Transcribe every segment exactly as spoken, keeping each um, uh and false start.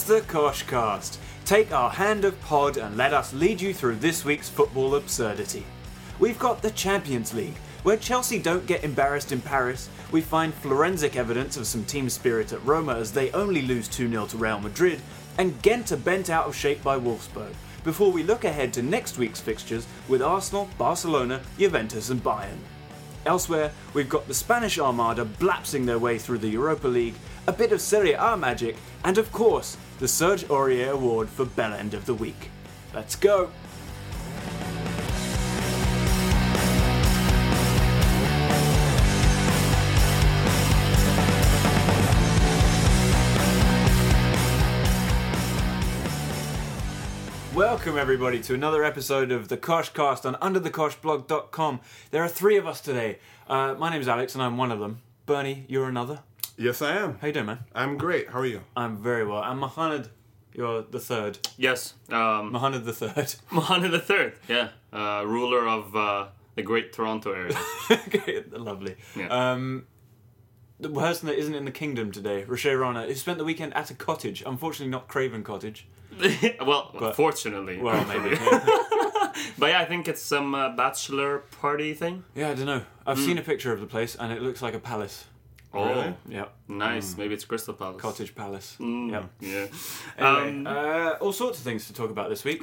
the Koshcast. Take our hand of pod and let us lead you through this week's football absurdity. We've got the Champions League, where Chelsea don't get embarrassed in Paris. We find forensic evidence of some team spirit at Roma as they only lose two nil to Real Madrid, and Ghent are bent out of shape by Wolfsburg, before we look ahead to next week's fixtures with Arsenal, Barcelona, Juventus and Bayern. Elsewhere, we've got the Spanish Armada blapsing their way through the Europa League, a bit of Serie A magic, and of course, the Serge Aurier Award for Bell End of the Week. Let's go! Welcome everybody to another episode of the Koshcast on under the kosh blog dot com. There are three of us today. Uh, my name's Alex and I'm one of them. Bernie, you're another. Yes, I am. How you doing, man? I'm great. How are you? I'm very well. And Mohammed, you're the third. Yes. Um, Mohammed the third. Mohammed the third, yeah. Uh, ruler of uh, the great Toronto area. Okay, lovely. Yeah. Um, the person that isn't in the kingdom today, Rocher Rana, who spent the weekend at a cottage. Unfortunately not Craven Cottage. well, But- fortunately. Well, maybe. Yeah, But yeah, I think it's some uh, bachelor party thing. yeah I don't know. I've seen a picture of the place and it looks like a palace. Oh, Really? Yeah, nice. Maybe it's Crystal Palace. cottage palace. Mm, Yeah. Yeah. Anyway, Um, uh, all sorts of things to talk about this week.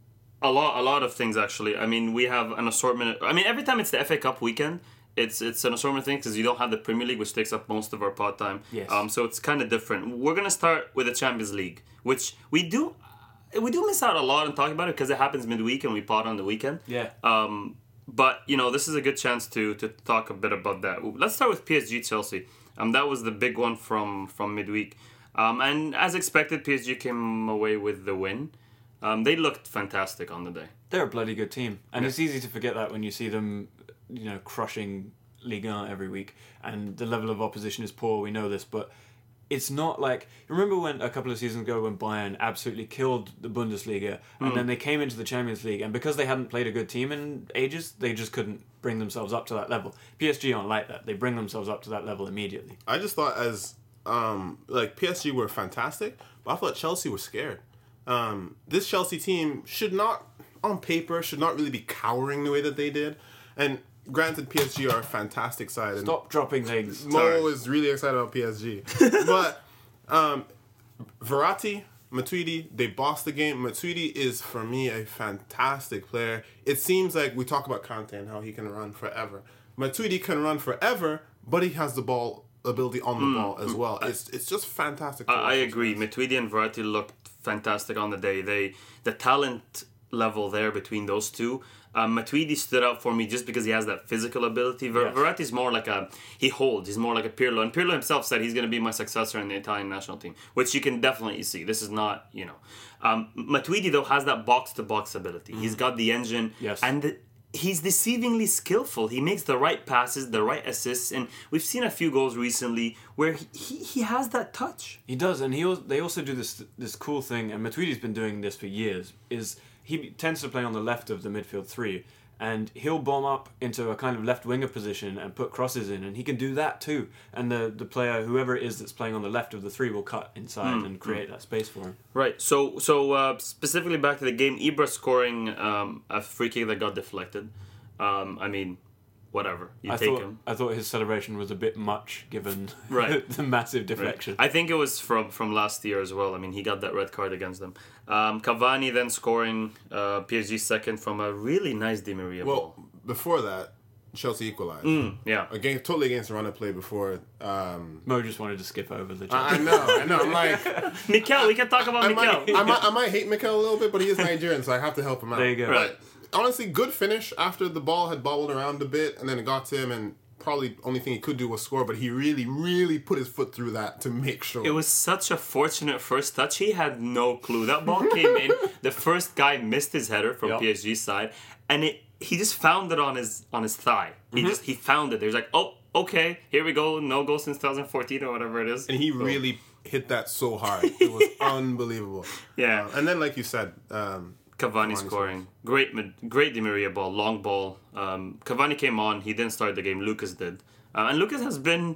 A lot, a lot of things actually. I mean, we have an assortment. I mean, every time it's the F A Cup weekend, it's it's an assortment of things because you don't have the Premier League, which takes up most of our pod time. Yes. Um. So it's kind of different. We're gonna start with the Champions League, which we do, we do miss out a lot on talking about it because it happens midweek and we pod on the weekend. Yeah. Um. But you know, this is a good chance to to talk a bit about that. Let's start with P S G Chelsea. Um. That was the big one from from midweek. Um. And as expected, P S G came away with the win. Um, they looked fantastic on the day. They're a bloody good team. And Yeah. it's easy to forget that when you see them, you know, crushing Ligue one every week. And the level of opposition is poor, we know this, but it's not like... Remember when a couple of seasons ago when Bayern absolutely killed the Bundesliga and then they came into the Champions League and because they hadn't played a good team in ages, they just couldn't bring themselves up to that level. P S G aren't like that. They bring themselves up to that level immediately. I just thought as, um, like, P S G were fantastic, but I thought Chelsea were scared. Um, this Chelsea team should not, on paper, should not really be cowering the way that they did. And granted, P S G are a fantastic side. And Stop dropping things. Mo Sorry. is really excited about P S G. But um, Verratti, Matuidi, they bossed the game. Matuidi is, for me, a fantastic player. It seems like we talk about Kante and how he can run forever. Matuidi can run forever, but he has the ball ability on the ball as well. It's it's just fantastic. to I, I watch those agree. guys. Matuidi and Verratti looked fantastic on the day. They the talent level there between those two. Um, Matuidi stood out for me just because he has that physical ability. Ver- Yes. Verratti's more like a he holds. He's more like a Pirlo, and Pirlo himself said he's going to be my successor in the Italian national team, which you can definitely see. This is not you know. Um, Matuidi though has that box to box ability. He's got the engine. Yes. And the, he's deceivingly skillful. He makes the right passes, the right assists, and we've seen a few goals recently where he, he, he has that touch. He does, and he al- they also do this this cool thing, and Matuidi's been doing this for years, is he tends to play on the left of the midfield three, and he'll bomb up into a kind of left winger position and put crosses in, and he can do that too. And the, the player, whoever it is that's playing on the left of the three, will cut inside and create that space for him. Right. So so uh, specifically back to the game, Ibra scoring um, a free kick that got deflected. Um, I mean, whatever. You I take thought him. I thought his celebration was a bit much given Right. the massive deflection. I think it was from, from last year as well. I mean, he got that red card against them. Um, Cavani then scoring uh, P S G second from a really nice Di Maria Well, ball. before that, Chelsea equalized. Mm, yeah. Against, totally against the run of play before. Um, Mo just wanted to skip over the. I, I know, I know. I'm like, Mikel, we can talk about I Mikel. might, I might, I might hate Mikel a little bit, but he is Nigerian, so I have to help him out. There you go. Right. But honestly, good finish after the ball had bobbled around a bit, and then it got to him, and probably only thing he could do was score. But he really, really put his foot through that to make sure. It was such a fortunate first touch. He had no clue. That ball came in. The first guy missed his header from Yep. P S G's side, and it he just found it on his on his thigh. He just he found it. He was like, oh, okay, here we go. No goal since twenty fourteen or whatever it is. and he So, really hit that so hard. It was unbelievable. yeah. Uh, and then, like you said, um, Cavani Cavani scoring. Great mid, great Di Maria ball, long ball. Um, Cavani came on. He didn't start the game. Lucas did. Uh, and Lucas has been,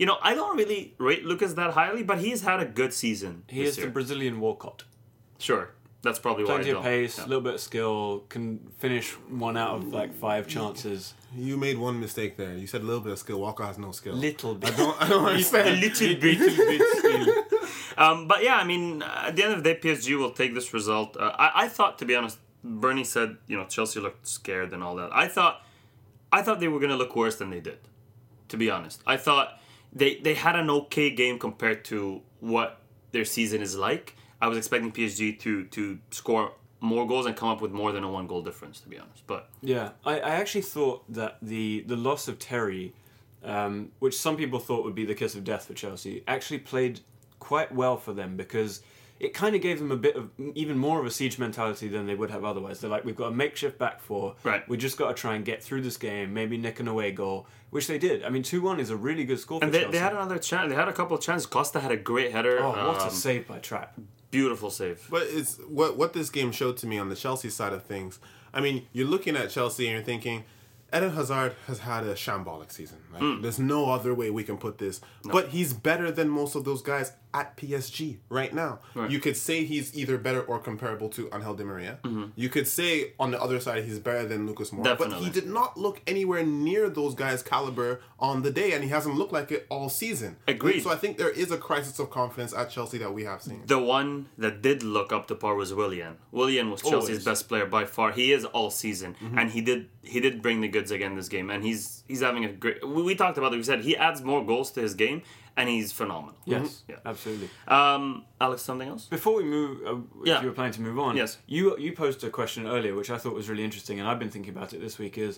you know, I don't really rate Lucas that highly, but he's had a good season. He this is year. the Brazilian Walcott. Sure. That's probably why I Plenty of don't. pace, a Yeah. little bit of skill, can finish one out of like five chances. You made one mistake there. You said a little bit of skill. Walker has no skill. Little bit. I don't. I don't A understand. little bit. little bit still. Um, but yeah, I mean, at the end of the day, P S G will take this result. Uh, I, I thought, to be honest, Bernie said, you know, Chelsea looked scared and all that. I thought, I thought they were going to look worse than they did. To be honest, I thought they they had an okay game compared to what their season is like. I was expecting P S G to to score more goals and come up with more than a one goal difference, to be honest. But Yeah, I, I actually thought that the, the loss of Terry, um, which some people thought would be the kiss of death for Chelsea, actually played quite well for them because it kind of gave them a bit of even more of a siege mentality than they would have otherwise. They're like, we've got a makeshift back four. Right. We just got to try and get through this game, maybe nick an away goal, which they did. I mean, two one is a really good score for and they, Chelsea. they had another chance. They had a couple of chances. Costa had a great header. Oh, what a um, save by Trapp. Beautiful save. But it's what what this game showed to me on the Chelsea side of things. I mean, you're looking at Chelsea and you're thinking, Eden Hazard has had a shambolic season. Like, Mm. There's no other way we can put this. No. But he's better than most of those guys at P S G right now. Right. You could say he's either better or comparable to Angel Di Maria. Mm-hmm. You could say on the other side he's better than Lucas Moura. But Definitely. he did not look anywhere near those guys' caliber on the day, and he hasn't looked like it all season. Agreed. So I think there is a crisis of confidence at Chelsea that we have seen. The one that did look up to par was Willian. Willian was Chelsea's Always. best player by far. He is all season, and he did he did bring the goods again this game. And he's he's having a great. We, we talked about it. We said he adds more goals to his game, and he's phenomenal. Yes, Yeah. absolutely. Um, Alex, something else? Before we move, uh, if Yeah. you were planning to move on, Yes. you you posed a question earlier, which I thought was really interesting, and I've been thinking about it this week. Is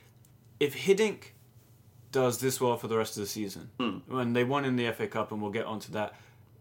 if Hiddink does this well for the rest of the season, Hmm. when they won in the F A Cup, and we'll get onto that,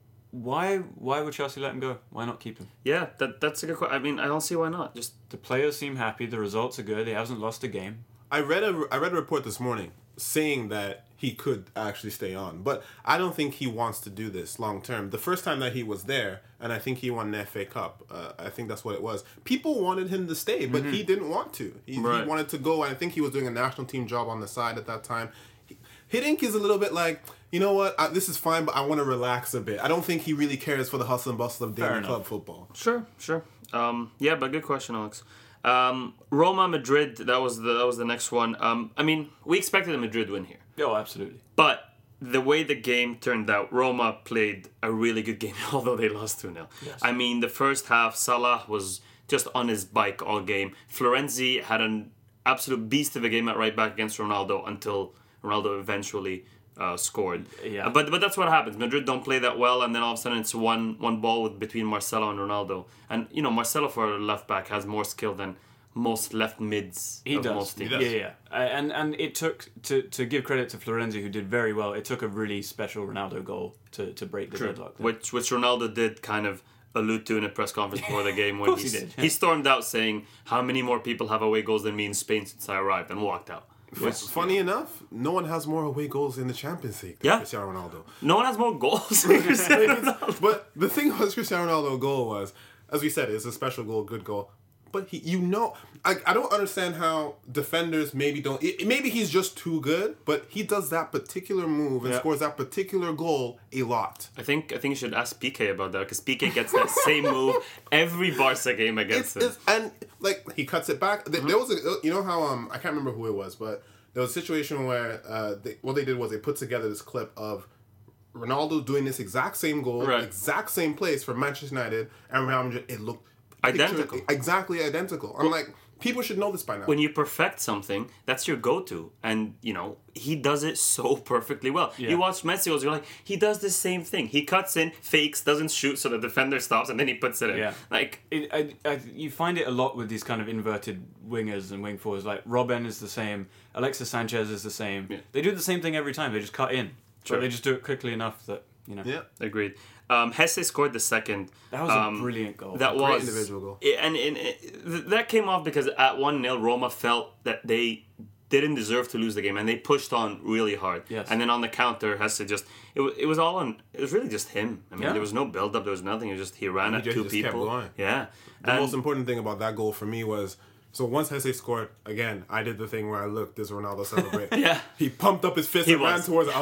why why would Chelsea let him go? Why not keep him? Yeah, that that's a good question. I mean, I don't see why not. Just The players seem happy. The results are good. He hasn't lost a game. I read a I read a report this morning saying that he could actually stay on, but I don't think he wants to do this long term. The first time that he was there, and I think he won the F A Cup. Uh, I think that's what it was. People wanted him to stay, but he didn't want to. He, Right. he wanted to go, and I think he was doing a national team job on the side at that time. He, Hiddink is a little bit like, you know what, I, this is fine, but I want to relax a bit. I don't think he really cares for the hustle and bustle of Fair daily enough. club football. sure, sure. Um, yeah, but good question, Alex. Um, Roma Madrid. That was the that was the next one. Um, I mean, we expected a Madrid win here. Oh, absolutely. But the way the game turned out, Roma played a really good game, although they lost two nil. Yes. I mean, the first half, Salah was just on his bike all game. Florenzi had an absolute beast of a game at right back against Ronaldo until Ronaldo eventually uh, scored. Yeah. Uh, But but that's what happens. Madrid don't play that well, and then all of a sudden it's one one ball with between Marcelo and Ronaldo. And, you know, Marcelo for a left back has more skill than most left mids He of does. most teams. Yeah, yeah. yeah. Uh, and and it took to to give credit to Florenzi, who did very well. It took a really special Ronaldo goal to, to break the deadlock. there. Which which Ronaldo did kind of allude to in a press conference before the game when course he, he did, he stormed out saying, "How many more people have away goals than me in Spain since I arrived?" and walked out. Which, funny enough, no one has more away goals in the Champions League than Yeah. Cristiano Ronaldo. No one has more goals. than Cristiano Ronaldo. But the thing was Cristiano Ronaldo goal was, as we said, it's a special goal, good goal. But he, you know, I, I don't understand how defenders maybe don't. It, maybe he's just too good, but he does that particular move and Yeah. scores that particular goal a lot. I think I think you should ask P K about that because P K gets that same move every Barca game against It's, him. it's and like he cuts it back. There, there was a, you know how um I can't remember who it was, but there was a situation where uh they, what they did was they put together this clip of Ronaldo doing this exact same goal, Right. exact same place for Manchester United, and Real Madrid. It looked Identical. picture- exactly identical. I'm like, people should know this by now. When you perfect something, that's your go-to, and you know he does it so perfectly well. Yeah. You watch Messi goals, you're like, he does the same thing. He cuts in, fakes, doesn't shoot, so the defender stops, and then he puts it in. Yeah. Like, It, I, I, you find it a lot with these kind of inverted wingers and wing forwards. Like Robben is the same, Alexis Sanchez is the same. Yeah. They do the same thing every time. They just cut in, Sure. but they just do it quickly enough that you know. yeah, agreed. Um, Hesse scored the second. That was Um, a brilliant goal. That great was individual goal. I- and, and it, th- that came off because at one nil Roma felt that they didn't deserve to lose the game, and they pushed on really hard. Yes. And then on the counter, Hesse just it was it was all on. It was really just him. I mean, Yeah. there was no build up. There was nothing. It was just he ran He at just- two he just kept people. going. Yeah. the And- most important thing about that goal for me was, so once Hesse scored, again, I did the thing where I looked, does Ronaldo celebrate? Yeah. He pumped up his fist He and ran was. towards it. I was like,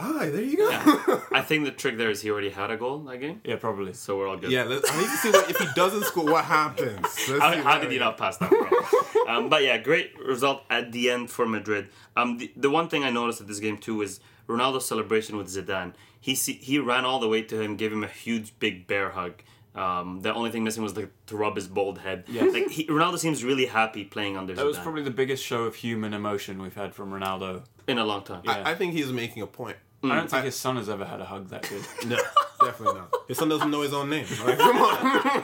Ah, there you go. Yeah. I think the trick there is he already had a goal that game, Yeah, probably. so we're all good. Yeah, let's, I need to see what if he doesn't score, what happens. Let's How, see how what- did he not pass that, bro? um, but yeah, great result at the end for Madrid. Um, the, the one thing I noticed at this game too is Ronaldo's celebration with Zidane. He see, he ran all the way to him, gave him a huge big bear hug. Um, the only thing missing was the, to rub his bald head. Yeah. Like he, Ronaldo seems really happy playing under That was Zidane probably the biggest show of human emotion we've had from Ronaldo. in a long time. Yeah. I, I think he's making a point. I don't think I- his son has ever had a hug that good. No, definitely not. His son doesn't know his own name. Like, come on.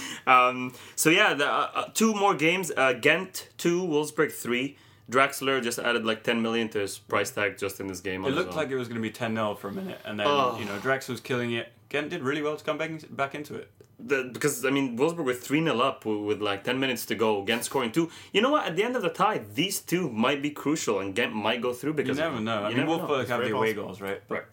Um, so yeah, the, uh, uh, two more games. Uh, Ghent two, Wolfsburg three. Draxler just added like ten million to his price tag just in this game. It on his looked own. like it was going to be ten nil for a minute, and then, Oh. you know, Drax was killing it. Ghent did really well to come back, in, back into it. The, because I mean, Wolfsburg were three nil up with, with like ten minutes to go. Ghent scoring two. You know what? At the end of the tie, these two might be crucial, and Ghent might go through You because of never them. know. I You mean, never know. Wolfsburg have very the away possible. goals, right? Right.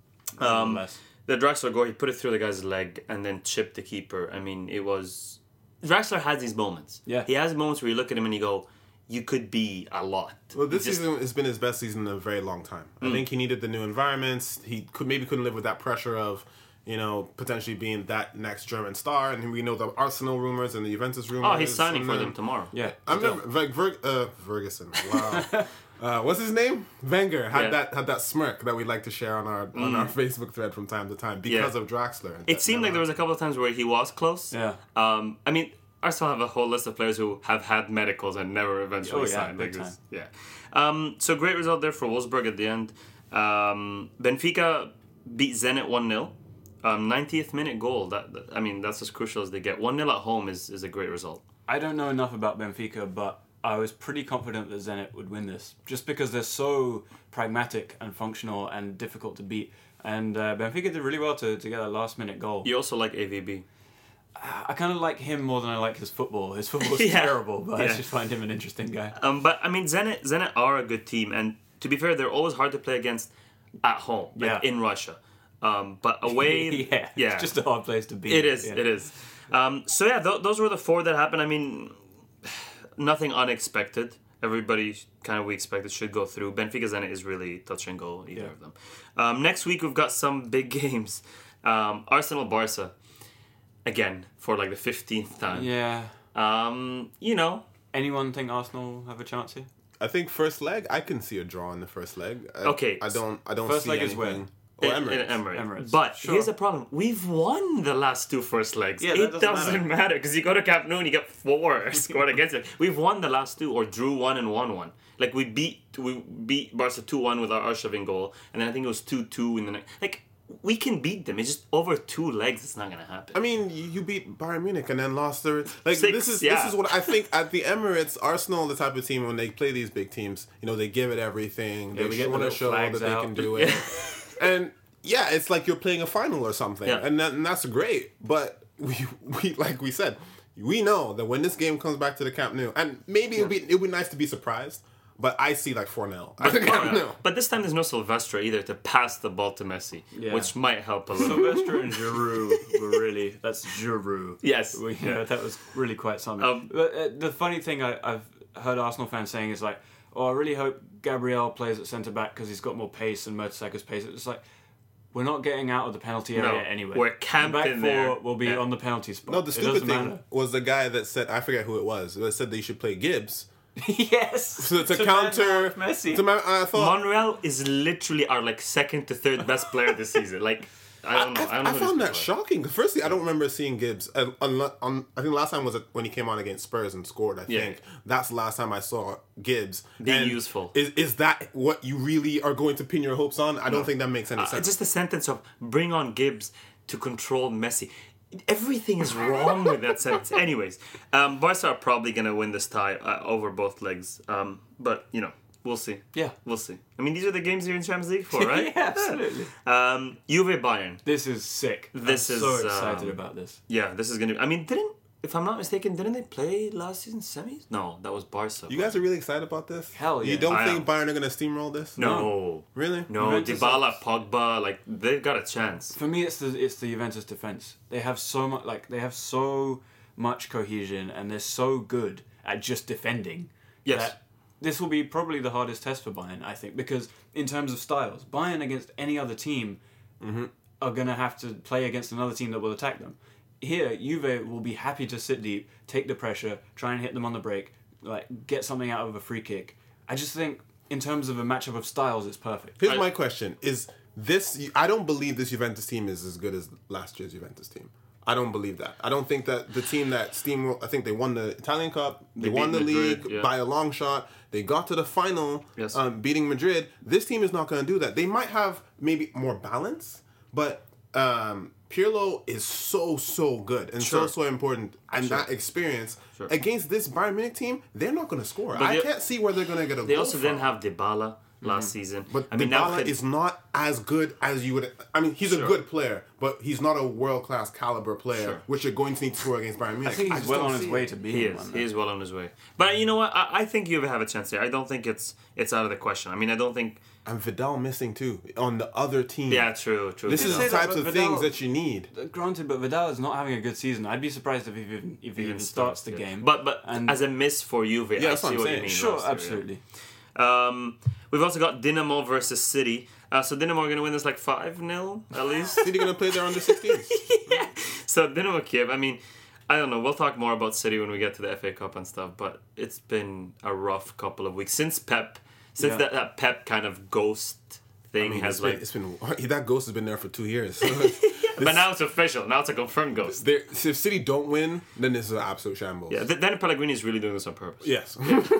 Um, The Draxler goal, he put it through the guy's leg and then chipped the keeper. I mean, it was. Draxler has these moments. Yeah. He has moments where you look at him and you go, you could be a lot. Well, this You just- season has been his best season in a very long time. I Mm. think he needed the new environments. He could maybe couldn't live with that pressure of, you know, potentially being that next German star. And we know the Arsenal rumors and the Juventus rumors. Oh, he's signing and for then- them tomorrow. yeah. I remember like Ver- uh, Ferguson. Wow. uh, what's his name? Wenger had Yeah. that had that smirk that we like to share on our on our Facebook thread from time to time because Yeah. of Draxler. It seemed like there was a couple of times where he was close. Yeah. Um, I mean, Arsenal have a whole list of players who have had medicals and never eventually Oh, yeah, signed. big Like this- yeah. Um, so great result there for Wolfsburg at the end. Um, Benfica beat Zenit one nil. Um, ninetieth minute goal. That, that I mean, that's as crucial as they get. one nil at home is, is a great result. I don't know enough about Benfica, but I was pretty confident that Zenit would win this, just because they're so pragmatic and functional and difficult to beat. And uh, Benfica did really well to, to get a last-minute goal. You also like A V B. I kind of like him more than I like his football. His football's Yeah. terrible, but I Yeah. just find him an interesting guy. Um, but I mean, Zenit Zenit are a good team, and to be fair, they're always hard to play against at home, like Yeah. in Russia. Um, but away, yeah, yeah, it's just a hard place to be. it is, Yeah. it is. Um, so yeah, th- those were the four that happened. I mean, nothing unexpected. Everybody kind of we expected should go through. Benfica Zenit is really touch and go, either Yeah. of them. Um, next week we've got some big games. Um, Arsenal Barca again for like the fifteenth time. Yeah. Um, you know, Anyone think Arsenal have a chance here? I think first leg. I can see a draw in the first leg. I, Okay. I don't. I don't First see leg is anything. where? Or in- Emirates. in Emirates. Emirates. But Sure. here's the problem: we've won the last two first legs. Yeah, that it doesn't doesn't matter because you go to Camp Nou and you get four scored against it. We've won the last two, or drew one and won one. Like we beat we beat Barca two one with our Arshavin goal, and then I think it was two two in the next. Like we can beat them. It's just over two legs. It's not gonna happen. I mean, you you beat Bayern Munich and then lost the like. Six, this is yeah. this is what I think at the Emirates. Arsenal, the type of team when they play these big teams, you know, they give it everything. Yeah, we they get the want to little show that flags they out. can do it, and yeah, it's like you're playing a final or something, Yeah. and, that, and that's great. But we we like we said, we know that when this game comes back to the Camp Nou, and maybe it'll be it'll be nice to be surprised. But I see like four nil at the Camp Nou. But this time there's no Silvestre either to pass the ball to Messi, Yeah. which might help a little. Sylvester and Giroud were really... That's Giroud. Yes. We, yeah, that was really quite something. Um, but uh, the funny thing I, I've heard Arsenal fans saying is like, oh, I really hope Gabriel plays at centre-back because he's got more pace and Mertesack's pace. It's like, we're not getting out of the penalty area No, anyway. we're camped the back in four there. will be Yeah. on the penalty spot. No, the It stupid doesn't thing matter. was the guy that said I forget who it was. That said that you should play Gibbs Yes. to, to, To counter man mark Messi. To man, I thought Monreal is literally our like second to third best player this season. Like I don't know. I, I, don't know I who found these that people are. shocking. Firstly, I don't remember seeing Gibbs. Uh, on, on, I think last time was when he came on against Spurs and scored. I Yeah. think that's the last time I saw Gibbs. Being And useful. Is is that what you really are going to pin your hopes on? I don't think that makes any Uh, sense. just the sentence of bring on Gibbs to control Messi. Everything is wrong with that sentence. Anyways, um, Barca are probably gonna win this tie uh, over both legs. Um, but you know, we'll see. Yeah. We'll see. I mean, these are the games you're in Champions League for, right? yeah, absolutely. Um, Juve Bayern. This is sick. This I'm is, so excited um, about this. Yeah, this is gonna. I mean, didn't if I'm not mistaken, didn't they play last season semis? No, that was Barca. you guys are really excited about this? Hell You yeah. don't I think am. Bayern are going to steamroll this? No. Really? No, Juventus Dybala, is- Pogba, like they've got a chance. For me, it's the it's the Juventus defense. They have so much like they have so much cohesion, and they're so good at just defending. Yes. That this will be probably the hardest test for Bayern, I think, because in terms of styles, Bayern against any other team Mm-hmm. are going to have to play against another team that will attack them. Here, Juve will be happy to sit deep, take the pressure, try and hit them on the break, like get something out of a free kick. I just think, in terms of a matchup of styles, it's perfect. Here's I- my question: Is this? I don't believe this Juventus team is as good as last year's Juventus team. I don't believe that. I don't think that the team that steam. I think they won the Italian Cup. They, They won the beat Madrid, league yeah. by a long shot. They got to the final, Yes. um, beating Madrid. This team is not going to do that. They might have maybe more balance, but um, Pirlo is so so good and Sure. so so important, and Sure. that experience Sure. against this Bayern Munich team, they're not going to score. But I they- can't see where they're going to get a They goal also from. didn't have Dybala last season. But I mean, now Dybala could- is not as good as you would. I mean, he's Sure. a good player, but he's not a world class caliber player, Sure. which you're going to need to score against Bayern Munich. I think he's just well don't on his see way it. to being He one. is. though. He is well on his way. But you know what? I, I think you have a chance here. I don't think it's it's out of the question. I mean, I don't think. And Vidal missing too on the other team. Yeah, true, true. This You is say the that, types but of Vidal- things that you need. Granted, but Vidal is not having a good season. I'd be surprised if he even, if he even starts the yeah. game. But but And- as a miss for Juve, I that's see what I'm what saying. you mean. Sure, Ross, there, yeah. absolutely. Um, we've also got Dinamo versus City. Uh, so Dinamo are going to win this like five nil at least. City gonna play their under sixteens. So Dinamo Kiev, I mean, I don't know. We'll talk more about City when we get to the F A Cup and stuff. But it's been a rough couple of weeks since Pep, since Yeah. that, that Pep kind of ghost thing I mean, has it's like. been, it's been that ghost has been there for two years. But now it's official. Now it's a confirmed ghost. They're- if City don't win, then this is an absolute shambles. Yeah, th- then Pellegrini is really doing this on purpose. Yes.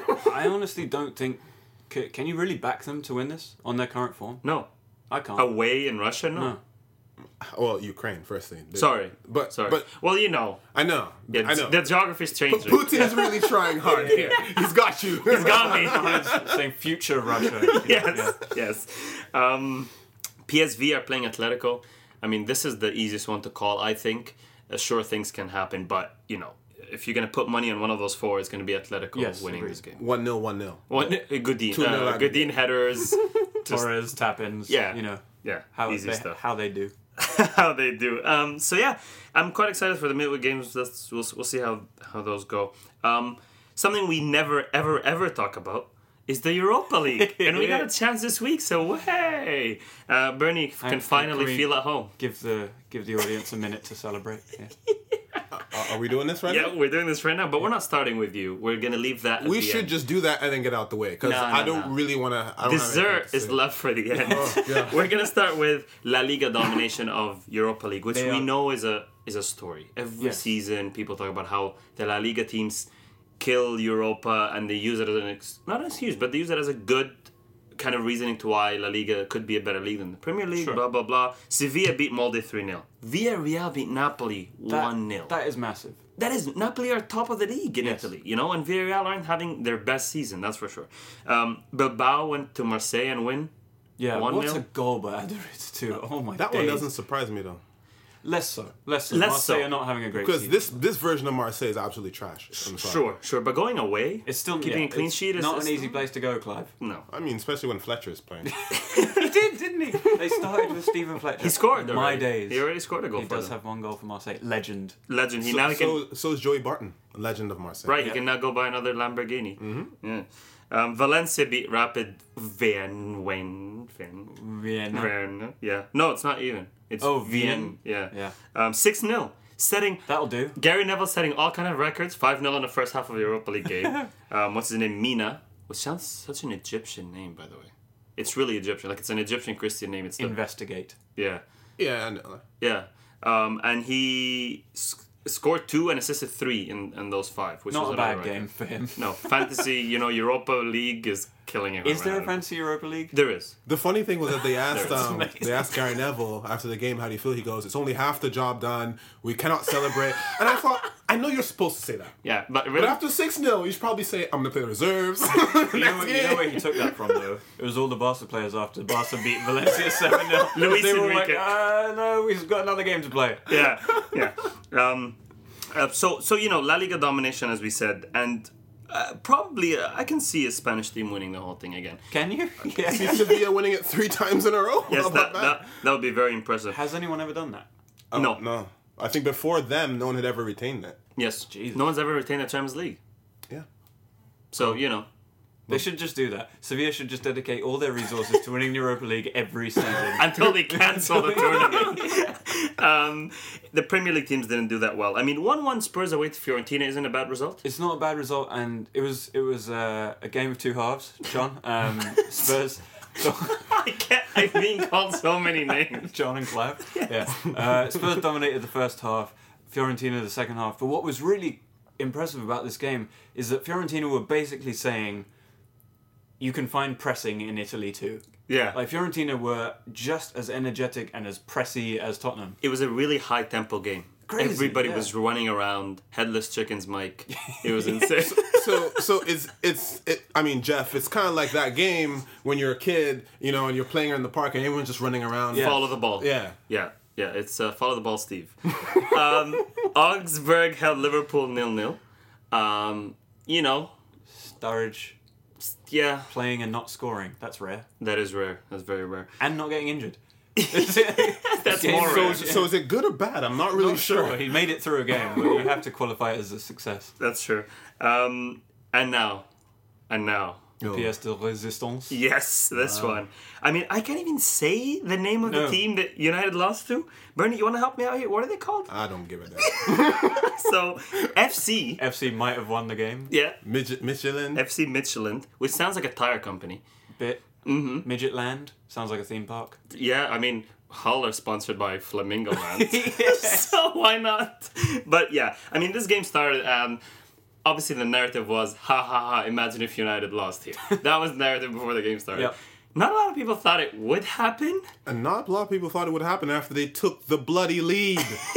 I honestly don't think. c- Can you really back them to win this on their current form? No, I can't. away in Russia, no. No. Well, Ukraine firstly. They- Sorry, but sorry. but well, you know, I know. yeah, I know. the geography's changing. Putin is really trying hard here. He's got you. He's got me. Saying future Russia. yes, Yeah. yes. Um, P S V are playing Atletico. I mean, this is the easiest one to call, I think. Uh, sure, things can happen, but, you know, if you're going to put money on one of those four, it's going to be Atletico Yes, winning agreed. this game. One nil, one nil. One, uh, Godin. Two nil Uh, aggregate. Godin headers. Just, Torres, tap-ins. Yeah. You know, yeah, how easy they, stuff. how they do. How they do. Um, so, yeah, I'm quite excited for the midweek games. Let's, we'll, we'll see how, how those go. Um, something we never, ever, ever talk about is the Europa League. And we got a chance this week, so hey! Uh, Bernie can can finally we- feel at home. Give the give the audience a minute to celebrate. Yeah. Uh, are we doing this right Yeah, now? we're doing this right now, but we're not starting with you. We're gonna leave that. At We the should end. just do that and then get out the way because No, I no, don't no. really want to. Dessert is left for the end. Oh, yeah. We're gonna start with La Liga domination of Europa League, which They we are- know is a is a story. Every Yes. season, people talk about how the La Liga teams kill Europa, and they use it as an ex- not an excuse, but they use it as a good kind of reasoning to why La Liga could be a better league than the Premier League. Sure. Blah blah blah. Sevilla beat Molde three nil. Villarreal beat Napoli That- one nil. That is massive. That is, Napoli are top of the league in Yes. Italy, you know, and Villarreal aren't having their best season, that's for sure. Um, Bilbao went to Marseille and win. Yeah, One what's nil? a goal by Aduriz too? Oh my That days. one doesn't surprise me though, Less so. Less so. Less Marseille so. are not having a great because season. this this version of Marseille is absolutely trash. I'm sorry. Sure, sure, but going away, It's still keeping yeah, a clean it's sheet is not is an easy place to go, Clive. No, I mean, especially when Fletcher is playing. He did, didn't he? They started with Stephen Fletcher. he scored. My already. days. He already scored a goal He for does them. have one goal for Marseille. Legend. Legend. He so, now he can so, so is Joey Barton, legend of Marseille. right. He Yeah. can now go buy another Lamborghini. Mm-hmm. Yeah. Um, Valencia beat Rapid Vienna. Wien, Vien, Vienna. Vien, yeah. No, it's not even. It's Oh, Vien. Vien. Yeah. Yeah. Um, six nil. Setting That'll do. Gary Neville setting all kind of records. five nil in the first half of the Europa League game. um, what's his name? Mina. Which sounds such an Egyptian name, by the way. It's really Egyptian. Like, it's an Egyptian Christian name. It's the, Investigate. yeah. Yeah, I know. Yeah. Um, and he s- scored two and assisted three in, in those five. Which Not was a another bad record. game for him. No. Fantasy, you know, Europa League is killing it. Is there a around. fancy Europa League? There is. The funny thing was that they asked That's um, amazing. they asked Gary Neville after the game how do you feel. He goes, "It's only half the job done. We cannot celebrate." And I thought, I know you're supposed to say that, Yeah. But really. but after six nil, you should probably say, "I'm gonna play the reserves." You know, where, you know where he took that from, though? It was all the Barca players after Barca beat Valencia seven nil. Luis They were like, Enrique. uh, no, we've got another game to play. yeah, yeah. Um, uh, so, so you know, La Liga domination, as we said, and uh, probably uh, I can see a Spanish team winning the whole thing again. Can you? See Yeah. Sevilla winning it three times in a row. Yes, How that, about that that would be very impressive. Has anyone ever done that? Oh, no. no. I think before them, no one had ever retained that. Yes, Jesus. no one's ever retained the Champions League. Yeah. So you know, They should just do that. Sevilla should just dedicate all their resources to winning the Europa League every season. Until they cancel the tournament. um, the Premier League teams didn't do that well. I mean, one one Spurs away to Fiorentina isn't a bad result. It's not a bad result, and it was it was uh, a game of two halves, John. Um, Spurs... I can't. I've been called so many names. John and Clive. Yeah. Uh, Spurs dominated the first half, Fiorentina the second half. But what was really impressive about this game is that Fiorentina were basically saying, you can find pressing in Italy too. Yeah. Like, Fiorentina were just as energetic and as pressy as Tottenham. It was a really high tempo game. Crazy, Everybody yeah. was running around, headless chickens, Mike. It was insane. So, so it's it's it. I mean, Jeff, it's kind of like that game when you're a kid, you know, and you're playing in the park and everyone's just running around. Yeah. Follow the ball. Yeah. Yeah. Yeah. It's uh, follow the ball, Steve. um, Augsburg held Liverpool nil nil. Um, you know, Sturridge yeah, playing and not scoring. That's rare. that is rare. That's very rare. And not getting injured. That's more So, rare. so is it good or bad? I'm not really Not sure. sure. He made it through a game, but you have to qualify it as a success. That's true. Um, and now, and now. Pièce de résistance. Yes, this one. I mean, I can't even say the name of No. the team that United lost to. Bernie, you want to help me out here? What are they called? I don't give a damn. So, F C. F C might have won the game. Yeah. Midget, Michelin. F C Michelin, which sounds like a tire company. Bit. Mm-hmm. Midget Land. Sounds like a theme park. Yeah, I mean, Hull are sponsored by Flamingo Land. So why not? But yeah, I mean, this game started and obviously the narrative was, ha ha ha, imagine if United lost here. That was the narrative before the game started. Yep. Not a lot of people thought it would happen. And not a lot of people thought it would happen after they took the bloody lead.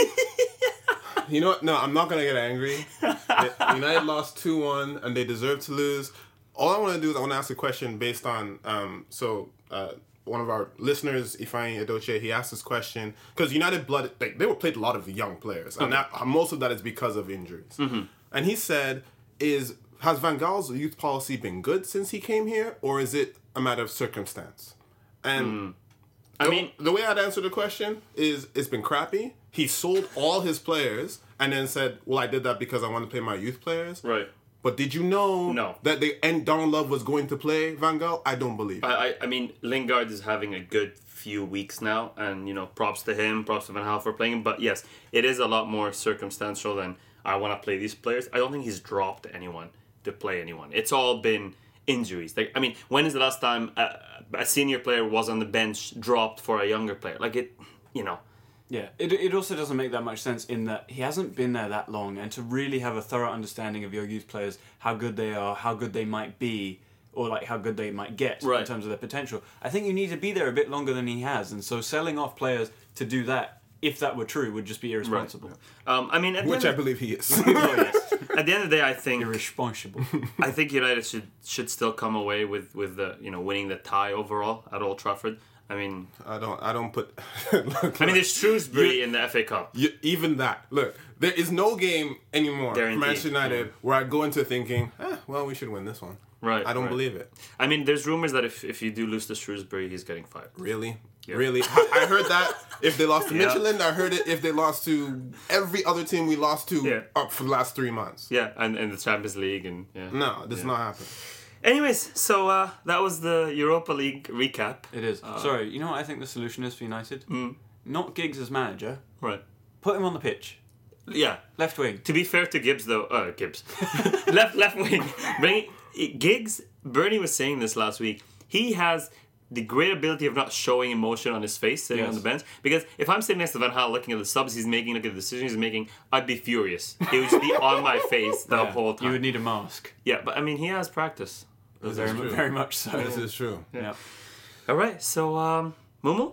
You know what? No, I'm not going to get angry. United lost two one, and they deserve to lose. All I want to do is I want to ask a question based on... Um, so, uh, one of our listeners, Ifeanyi Edochie, he asked this question. Because United blood, like, they were played a lot of young players. And that, most of that is because of injuries. Mm-hmm. And he said, "Is has Van Gaal's youth policy been good since he came here? Or is it a matter of circumstance?" And... Mm. I mean, the way I'd answer the question is it's been crappy. He sold all his players and then said, well, I did that because I want to play my youth players. right. But did you know No. that they and Donald Love was going to play Van Gaal? I don't believe it. I, I I mean, Lingard is having a good few weeks now, and, you know, props to him, props to Van Gaal for playing him. But yes, it is a lot more circumstantial than I want to play these players. I don't think he's dropped anyone to play anyone. It's all been injuries. Like, I mean, when is the last time a, a senior player was on the bench dropped for a younger player? Like, it, you know. Yeah, it it also doesn't make that much sense in that he hasn't been there that long, and to really have a thorough understanding of your youth players, how good they are, how good they might be, or like how good they might get Right. in terms of their potential. I think you need to be there a bit longer than he has, and so selling off players to do that, if that were true, would just be irresponsible. Um, I mean, at the Which end I of- believe he is. Oh, yes. At the end of the day, I think Irresponsible. I think United should should still come away with, with the you know winning the tie overall at Old Trafford. I mean, I don't I don't put... Look, I mean, there's Shrewsbury You- in the F A Cup. you, even that. Look, there is no game anymore for Guaranteed. Manchester United where I go into thinking, eh, well, we should win this one. Right. I don't right. believe it. I mean, there's rumors that if, if you do lose to Shrewsbury, he's getting fired. Really? Yeah. Really? I, I heard that if they lost to Yeah. Michelin. I heard it if they lost to every other team we lost to Yeah. up for the last three months. Yeah, and, and the Champions League and yeah. No, this is not happening. Anyways, so uh, that was the Europa League recap. It is. Sorry, you know what I think the solution is for United? Mm. Not Giggs as manager. Right. Put him on the pitch. Yeah. Left wing. To be fair to Gibbs, though, uh, Gibbs, left left wing, bring Giggs. Bernie was saying this last week. He has the great ability of not showing emotion on his face sitting Yes. on the bench. Because if I'm sitting next to Van Gaal looking at the subs he's making, looking at the decisions he's making, I'd be furious. It would just be on my face the Yeah, whole time. You would need a mask. Yeah, but I mean, he has practice. This Very, is mu- true. very much so. This is true. Yeah. All right, so um, Mumu,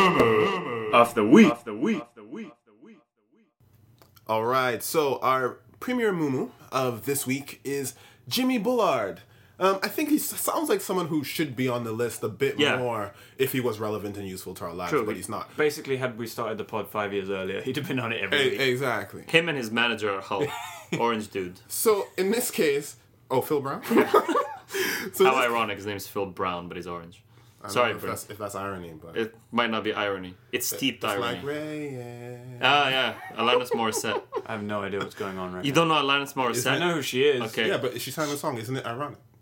of the week, of the week, of the week. All right, so our premier mumu of this week is Jimmy Bullard. Um, I think he s- sounds like someone who should be on the list a bit Yeah. more if he was relevant and useful to our lives, True. but he's not. Basically, had we started the pod five years earlier, he'd have been on it every E- week. exactly. Him and his manager are Hull, orange dude. So in this case, oh, Phil Brown. so How this- ironic! His name's Phil Brown, but he's orange. I don't Sorry, know if Brent. that's, if that's irony, but It might not be irony. It's steeped it's irony. like Ray. Yeah. Ah, yeah, Alanis Morissette. I have no idea what's going on right You now. don't know Alanis Morissette? I know who she is. Okay. Yeah, but she sang the song. Isn't it ironic?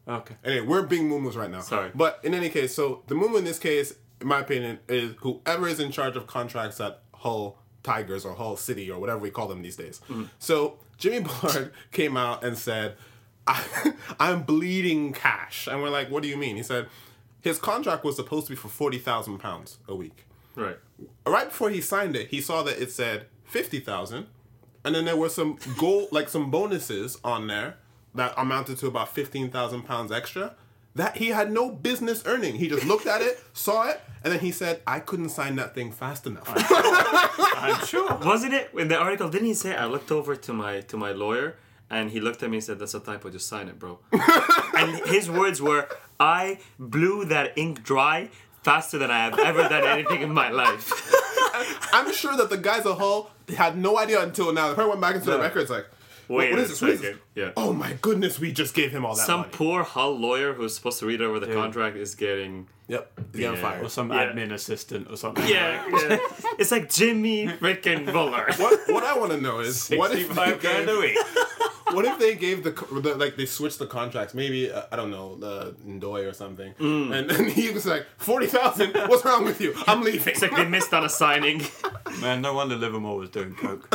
Okay. Anyway, we're being muumuus right now. Sorry. But in any case, so the muumu in this case, in my opinion, is whoever is in charge of contracts at Hull Tigers or Hull City or whatever we call them these days. Mm-hmm. So Jimmy Bullard came out and said, I, I'm bleeding cash. And we're like, what do you mean? He said his contract was supposed to be for forty thousand pounds a week. Right. Right before he signed it, he saw that it said fifty thousand, and then there were some goal, like some bonuses on there that amounted to about fifteen thousand pounds extra that he had no business earning. He just looked at it, saw it, and then he said, I couldn't sign that thing fast enough. I'm sure. Wasn't it in the article? Didn't he say I looked over to my to my lawyer and he looked at me and said, "That's a typo. Just sign it, bro." And his words were, "I blew that ink dry faster than I have ever done anything in my life." I'm sure that the guys at Hull had no idea until now. They probably went back into the No. records like, Wait what a is this? What is this? second. Yeah. Oh my goodness, we just gave him all that Some money. poor Hull lawyer who's supposed to read over the Dude. contract is getting. Yep, he's getting Yeah. fired. Or some Yeah. admin assistant or something. Yeah, yeah. It's like Jimmy freaking Bullard. What, what I want to know is, what if they sixty-five grand a gave, week. what if they gave the, co- the like they switched the contracts? Maybe uh, I don't know, the Ndoye or something, Mm. and then he was like forty thousand. What's wrong with you? I'm leaving. It's like they missed on a signing. Man, no wonder Livermore was doing coke.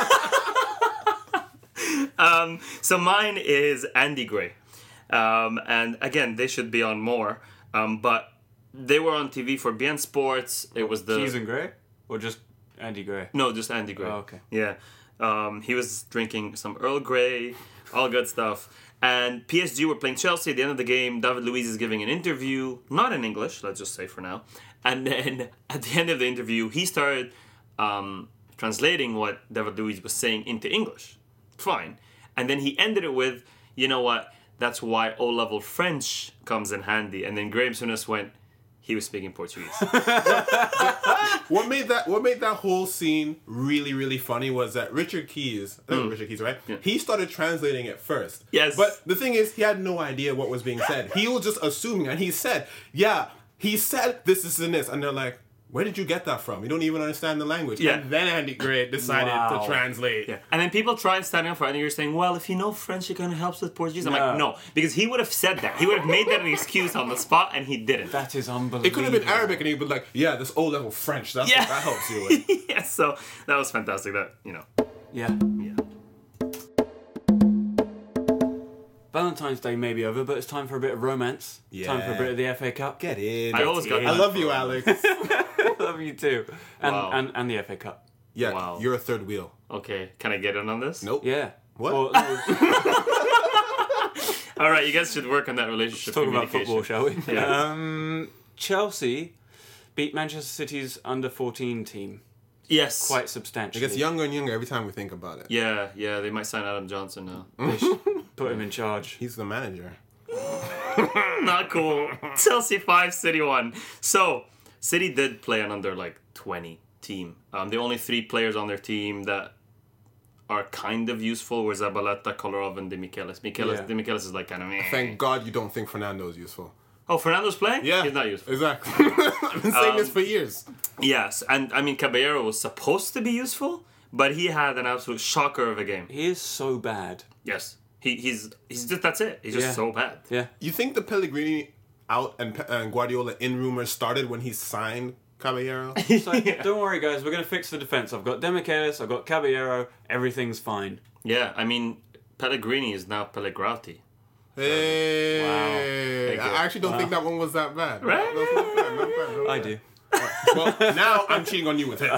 Um, so mine is Andy Gray. Um, and again, they should be on more. Um, but they were on T V for B N Sports. It was the... Keys and Gray? Or just Andy Gray? No, just Andy Gray. Oh, okay. Yeah. Um, he was drinking some Earl Grey, all good stuff. And P S G were playing Chelsea. At the end of the game, David Luiz is giving an interview, not in English, let's just say for now. And then at the end of the interview, he started um, translating what David Luiz was saying into English. Fine. And then he ended it with, you know what, that's why O-level French comes in handy. And then Graham Souness went, he was speaking Portuguese. What made that What made that whole scene really really funny was that Richard Keys, uh, Mm. Richard Keys, right? He started translating it first. Yes. But the thing is, he had no idea what was being said. He was just assuming, and he said, "Yeah, he said this, this, and this," and they're like, "Where did you get that from? You don't even understand the language." Yeah. And then Andy Gray decided Wow. to translate. Yeah. And then people try standing up for Andy Gray saying, well, if you know French, it kind of helps with Portuguese. I'm No. like, no. Because he would have said that. He would have made that an excuse on the spot, and he didn't. That is unbelievable. It could have been Arabic, and he'd be like, "Yeah, this O-level French. That's Yeah. what that helps you with." Yeah, so that was fantastic. That, you know. Yeah. Yeah. Valentine's Day may be over, but it's time for a bit of romance. Time for a Yeah. bit of the F A Cup. Get in. I always got I that love you, for- Alex. I love you too. And, Wow. and, and the F A Cup. Yeah, Wow. you're a third wheel. Okay, can I get in on this? Nope. Yeah. What? Well, no, All right, you guys should work on that relationship let's talk about communication. football, shall we? Yeah. Um, Chelsea beat Manchester City's under fourteen team Yes. quite It substantially. gets younger and younger every time we think about it. Yeah, yeah, they might sign Adam Johnson now. They should put him in charge. He's the manager. Not cool. Chelsea five, City one. So, City did play an under like twenty team. Um, the only three players on their team that are kind of useful were Zabaleta, Kolarov, and De Michelis. Michelis, Yeah. De Michelis is like kind of meh. Thank God you don't think Fernando is useful. Oh, Fernando's playing? Yeah. He's not useful. Exactly. I've been saying this for years. Yes, and I mean, Caballero was supposed to be useful, but he had an absolute shocker of a game. He is so bad. Yes. He, he's he's just, that's it. He's just Yeah. so bad. Yeah. You think the Pellegrini out and, Pe- and Guardiola in rumors started when he signed Caballero? It's like, don't worry, guys. We're going to fix the defense. I've got Demichelis. I've got Caballero. Everything's fine. Yeah, I mean, Pellegrini is now Pellegrati. Hey. Thank you. I actually don't think that one was that bad. Right? That's not bad, not bad, not I bad. do. Well, now I'm cheating on you with him.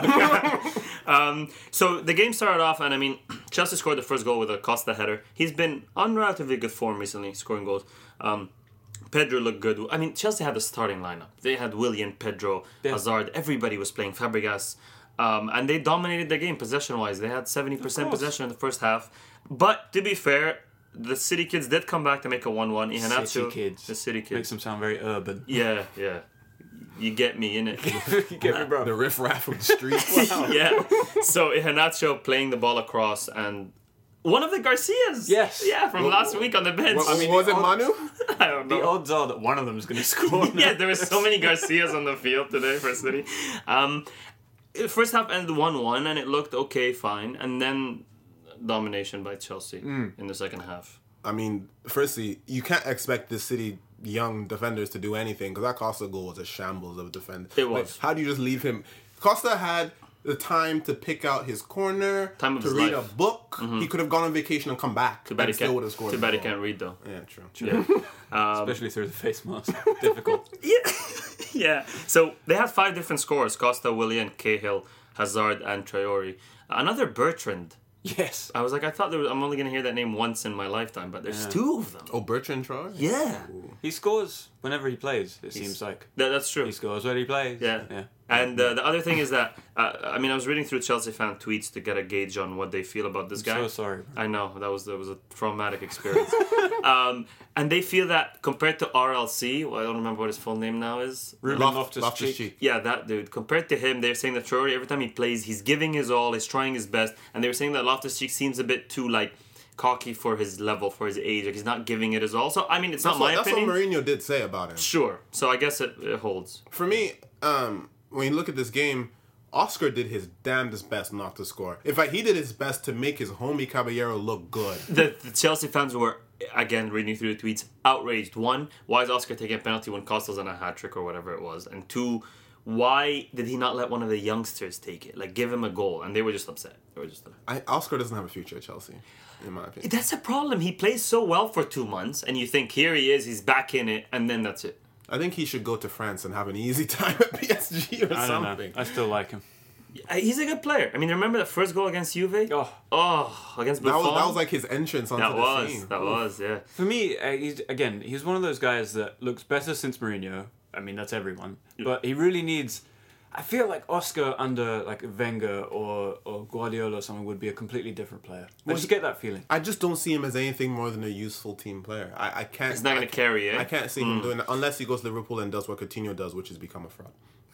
Um, so the game started off, and I mean, Chelsea scored the first goal with a Costa header. He's been on relatively good form recently, scoring goals. Um, Pedro looked good. I mean, Chelsea had the starting lineup. They had Willian, Pedro, Yeah. Hazard. Everybody was playing Fabregas. Um, and they dominated the game possession-wise. They had seventy percent course. possession in the first half. But to be fair, the City kids did come back to make a one one. City Iheanacho, kids. the City Makes kids. them sound very urban. Yeah, yeah. You get me, innit? you get me, bro? The riffraff of the streets. Yeah. So Iheanacho playing the ball across, and one of the Garcias. Yes. Yeah, from What- last week on the bench. What, I mean, was the it odds- Manu? I don't The know. odds are that one of them is going to score. Yeah, there were so many Garcias on the field today for City. Um, first half ended one one, and it looked okay, fine, and then domination by Chelsea in the second half. I mean, firstly, you can't expect this City young defenders to do anything because that Costa goal was a shambles of a defender. It was. Like, how do you just leave him? Costa had the time to pick out his corner, Time of to his read life. a book. Mm-hmm. He could have gone on vacation and come back. Too bad he and still would can't. have scored. Too a bad he goal. can't read though. Yeah, true. Yeah. Especially through the face mask. Difficult. Yeah. Yeah. So they had five different scorers: Costa, Willian, Cahill, Hazard, and Traore. Another Bertrand. Yes. I was like, I thought there was, I'm only gonna hear that name once in my lifetime, but there's two of them. Oh, Bertrand Traore? Yeah. He scores whenever he plays, it seems like. That, that's true. He scores when he plays. Yeah. Yeah. And uh, the other thing is that, uh, I mean, I was reading through Chelsea fan tweets to get a gauge on what they feel about this guy. So sorry. I know, that was that was a traumatic experience. um, and they feel that compared to R L C, well, I don't remember what his full name now is. Ruben Loft- Loftus-Cheek. Loftus-Cheek. Yeah, that dude. Compared to him, they're saying that Traore, every time he plays, he's giving his all, he's trying his best. And they were saying that Loftus-Cheek seems a bit too, like, cocky for his level, for his age. Like, he's not giving it his all. So, I mean, it's That's, not what, my that's opinion. what Mourinho did say about him. Sure. So I guess it, it holds. For me, um, when you look at this game, Oscar did his damnedest best not to score. In fact, he did his best to make his homie Caballero look good. The, the Chelsea fans were, again, reading through the tweets, outraged. One, why is Oscar taking a penalty when Costa's on a hat trick or whatever it was? And two, why did he not let one of the youngsters take it? Like, give him a goal. And they were just upset. They were just upset. I, Oscar doesn't have a future at Chelsea, in my opinion. That's a problem. He plays so well for two months, and you think, here he is, he's back in it, and then that's it. I think he should go to France and have an easy time at P S G or I don't know. something. I still like him. Uh, He's a good player. I mean, remember that first goal against Juve? Oh, Oh, against That Buffon? was, that was like his entrance onto That the was, scene. that was, yeah. for me, uh, he's again, he's one of those guys that looks better since Mourinho. I mean, that's everyone. But he really needs. I feel like Oscar under like Wenger or, or Guardiola or something would be a completely different player. I Well, just he- get that feeling. I just don't see him as anything more than a useful team player. I, I can't. He's not I going to can't- carry it. I can't see him doing that unless he goes to Liverpool and does what Coutinho does, which is become a fraud.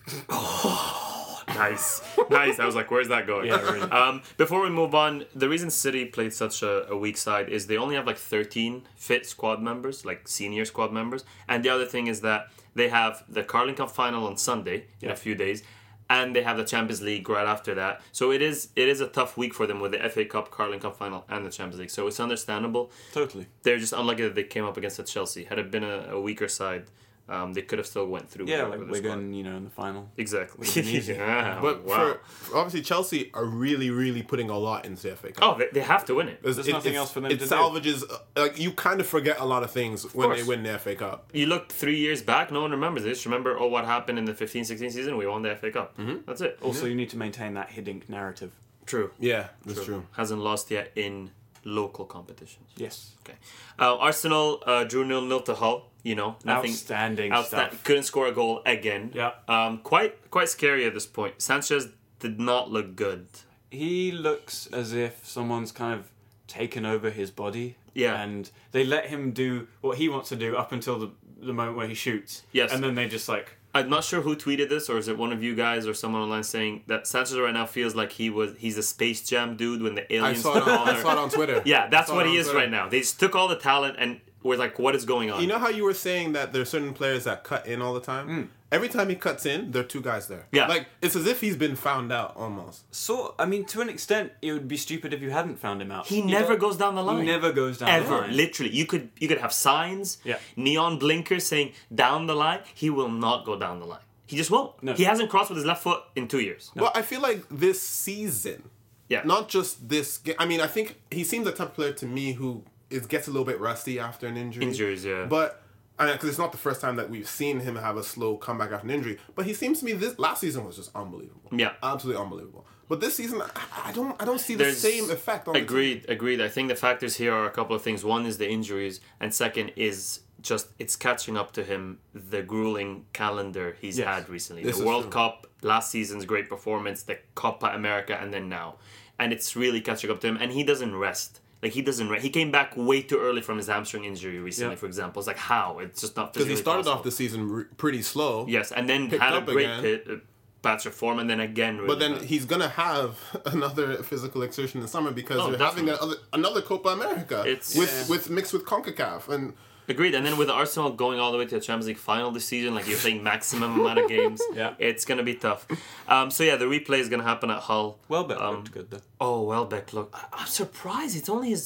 Nice. Nice. I was like, where's that going? Yeah, really. Um, before we move on, the reason City played such a, a weak side is they only have like thirteen fit squad members, like senior squad members. And the other thing is that they have the Carling Cup final on Sunday in a few days. And they have the Champions League right after that. So it is it is a tough week for them with the F A Cup, Carling Cup final, and the Champions League. So it's understandable. Totally. They're just unlucky that they came up against a Chelsea. Had it been a, a weaker side, um, they could have still went through. Yeah, with like their squad. Wigan, you know, in the final. Exactly. been easy. Yeah, But wow. for, for obviously Chelsea are really, really putting a lot into the F A Cup. Oh, they, they have to win it. It's- There's it- nothing it's- else for them it to do. salvages, uh, like, you kind of forget a lot of things when they course. win the F A Cup. You look three years back, no one remembers this. Remember, oh, what happened in the fifteen sixteen season? We won the F A Cup. Mm-hmm. That's it. Also, you need to maintain that Hiddink narrative. True. Yeah, that's true. Hasn't lost yet in local competitions. Yes. Okay. Uh, Arsenal uh, drew nil nil to Hull. You know, nothing. Outstanding outsta- stuff. Couldn't score a goal again. Yeah. Um, quite quite scary at this point. Sanchez did not look good. He looks as if someone's kind of taken over his body. Yeah. And they let him do what he wants to do up until the, the moment where he shoots. Yes. And then they just like... I'm not sure who tweeted this, or is it one of you guys or someone online saying that Sanchez right now feels like he was he's a Space Jam dude when the I aliens saw, it took on, all I their- saw it on Twitter. Yeah, that's I saw what it he on is Twitter. right now. They just took all the talent and were like, what is going on? You know how you were saying that there's certain players that cut in all the time? Every time he cuts in, there are two guys there. Yeah. Like, it's as if he's been found out almost. So, I mean, to an extent, it would be stupid if you hadn't found him out. he You never don't- goes down the line. He never goes down Ever. the line. Literally. You could you could have signs, Yeah. neon blinkers saying down the line. He will not go down the line. He just won't. No. He hasn't crossed with his left foot in two years. But I feel like this season, Yeah. not just this game. I mean, I think he seems the type of player to me who is gets a little bit rusty after an injury. Injuries, yeah. But because it's not the first time that we've seen him have a slow comeback after an injury. But he seems to me this last season was just unbelievable. Yeah. Absolutely unbelievable. But this season, I, I don't, I don't see the There's- same effect on the team. Agreed, agreed. I think the factors here are a couple of things. One is the injuries, and second is just it's catching up to him the grueling calendar he's Yes. had recently. This the is World true. Cup, last season's great performance, the Copa America, and then now. And it's really catching up to him, and he doesn't rest. Like, he doesn't rest. He came back way too early from his hamstring injury recently, Yeah. for example. It's like, how? It's just not Because he physically started possible. off the season re- pretty slow. Yes, and then picked had a up great again. pit, uh, patch of form, and then again really But then bad. he's gonna have another physical exertion in summer because Oh, you're having definitely. another, another Copa America It's- with Yeah. with mixed with CONCACAF and Agreed, and then with Arsenal going all the way to the Champions League final this season, like you're playing maximum amount of games, Yeah. it's gonna be tough. Um, so yeah, the replay is gonna happen at Hull. Welbeck Um, looked good, though. Oh, Welbeck, look, I- I'm surprised. It's only his like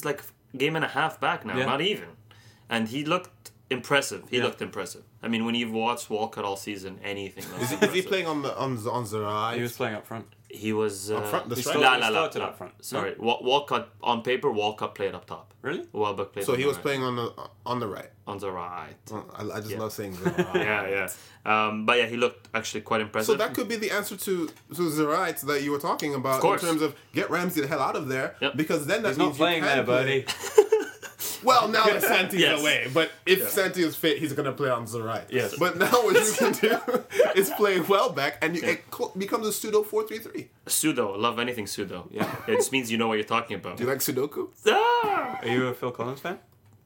game and a half back now, Yeah. not even. And he looked impressive. He Yeah. looked impressive. I mean, when you've watched Walcott all season, anything looks Is he, is impressive. he playing on the on on the right? He was playing up front. He was... Uh, Up front, the He, striker? start, La, he la, la, started la. up front. Sorry, Wa- Walcott, on paper, Walcott played up top. Really? Welbeck played So on he the was right. playing on the on the right. On the right. Oh, I, I just Yeah. love saying the right. Yeah, yeah. Um, but yeah, he looked actually quite impressive. So that could be the answer to to Zerite that you were talking about in course. terms of get Ramsey the hell out of there Yep. because then that He's means not playing you can there, play. buddy. Well, now that Santi's Yes. away, but if Santi is fit, he's gonna play on Zerite. Yes. But now what you can do is play Welbeck, and you, it cl- becomes a pseudo four three three. Pseudo. I love anything pseudo. Yeah. It just means you know what you're talking about. Do you like Sudoku? Ah! Are you a Phil Collins fan?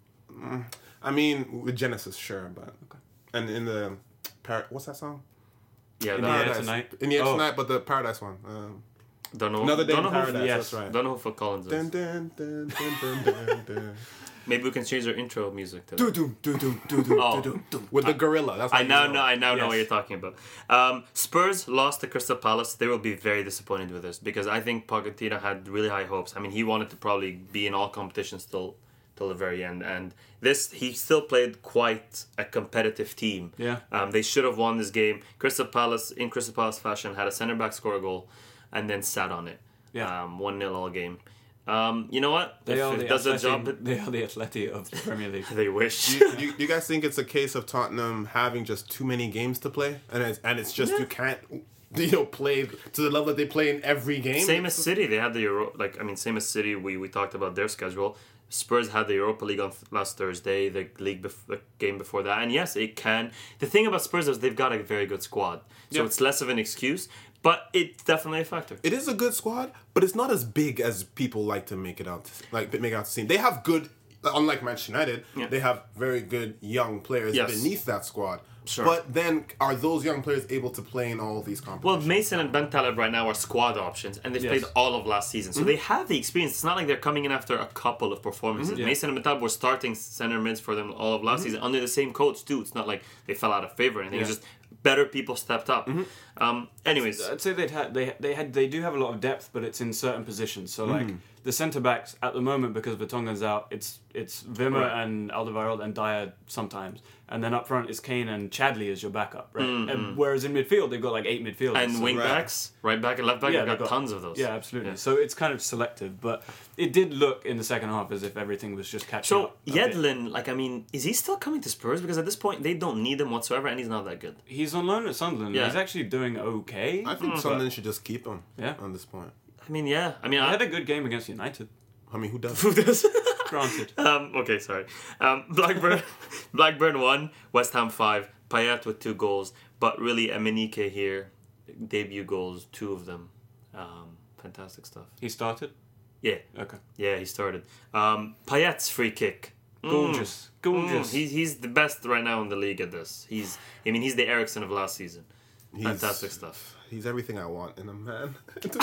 I mean, with Genesis, sure, but and in the Par- what's that song? Yeah, In that, the Air Paradise. Tonight? In the Air Oh. Tonight, but the Paradise one. Um, don't know. Another Day don't in know who- Paradise. yes. That's right. Don't know who Phil Collins is. Dun, dun, dun, dun, dun, dun, dun. Maybe we can change our intro music to that. Do-dum, do-dum, do-dum, Oh. do-dum, dum. With the gorilla. That's how I you now know. I now know Yes. what you're talking about. Um, Spurs lost to Crystal Palace. They will be very disappointed with this because I think Pochettino had really high hopes. I mean, he wanted to probably be in all competitions till till the very end, and this he still played quite a competitive team. Yeah. Um, they should have won this game. Crystal Palace, in Crystal Palace fashion, had a centre back score a goal, and then sat on it. Yeah. Um, one nil all game. Um, you know what? They if are it the does the Atleti- job, They are the Atleti of the Premier League. they wish. do, you, do, you, do you guys think it's a case of Tottenham having just too many games to play, and it's, and it's just you can't, you know, play to the level that they play in every game? Same as City, they had the Euro. Like I mean, same as City. We we talked about their schedule. Spurs had the Europa League on th- last Thursday, the league bef- the game before that, and yes, it can. The thing about Spurs is they've got a very good squad, so Yeah. it's less of an excuse, but it's definitely a factor. It is a good squad, but it's not as big as people like to make it out. Like make it out to seem. They have good, unlike Manchester United, Yeah. they have very good young players Yes. beneath that squad. Sure. But then, are those young players able to play in all of these Well, competitions? Mason and Ben Taleb right now are squad options, and they've Yes. played all of last season, so they have the experience. It's not like they're coming in after a couple of performances. Yeah. Mason and Ben Taleb were starting center mids for them all of last season under the same coach too. It's not like they fell out of favor or anything. It's Yeah. just better people stepped up. Um, anyways, I'd say they'd had they they had they do have a lot of depth, but it's in certain positions. So like the centre backs at the moment, because Vertonghen's out, it's it's Wimmer Right. and Alderweireld and Dyer sometimes, and then up front is Kane and Chadley as your backup, right? And whereas in midfield they've got like eight midfielders. and so- wing right. backs, right back and left back, Yeah, they've got, they've got- tons of those. Yeah, absolutely. Yeah. So it's kind of selective, but it did look in the second half as if everything was just catching So up. a bit. Yedlin, like I mean, is he still coming to Spurs? Because at this point they don't need him whatsoever, and he's not that good. He's on loan at Sunderland. Yeah. He's actually doing okay. I think Sunderland should just keep him. Yeah. On this point, I mean, yeah, I mean, He I had a good game against United. I mean, who does? who does? Granted. um, okay, sorry. Um, Blackburn, Blackburn won. West Ham five. Payet with two goals, but really Emenike here, debut goals, two of them. Um, fantastic stuff. He started. Yeah, Okay. yeah, he started. Um, Payet's free kick. Mm. Gorgeous. Gorgeous. Mm, he, he's the best right now in the league at this. He's, I mean, he's the Ericsson of last season. He's- Fantastic stuff. He's everything I want in a man.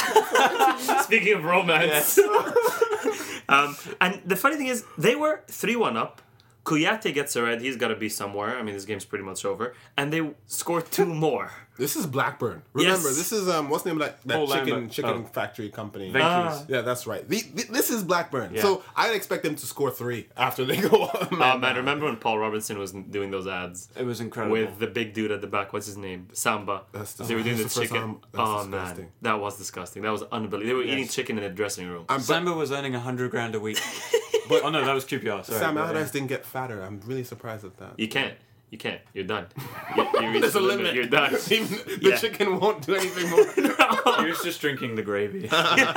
Speaking of romance. um, and the funny thing is, they were three one up. Kouyaté gets a red. He's got to be somewhere. I mean, this game's pretty much over. And they scored two more. This is Blackburn. Remember, Yes. this is um, what's the name of that, that Paul chicken Lambert. chicken Oh. factory company? Venky's. Ah. Yeah, that's right. The, the, this is Blackburn. Yeah. So I'd expect them to score three after they go up. Oh, man, remember when Paul Robinson was doing those ads? It was incredible. With the big dude at the back. What's his name? Samba. That's they were doing the that's the first chicken. time- that's Oh, disgusting. man. That was disgusting. That was unbelievable. They were Yes. eating chicken in the dressing room. I'm, but Samba was earning a hundred grand a week. but, oh no, that was Q P R. Sorry, Sam but, Allardyce yeah. didn't get fatter. I'm really surprised at that. You can't. You can't. You're done. You, you reached There's the a limit. You're done. Even the Yeah. chicken won't do anything more. He was just drinking the gravy.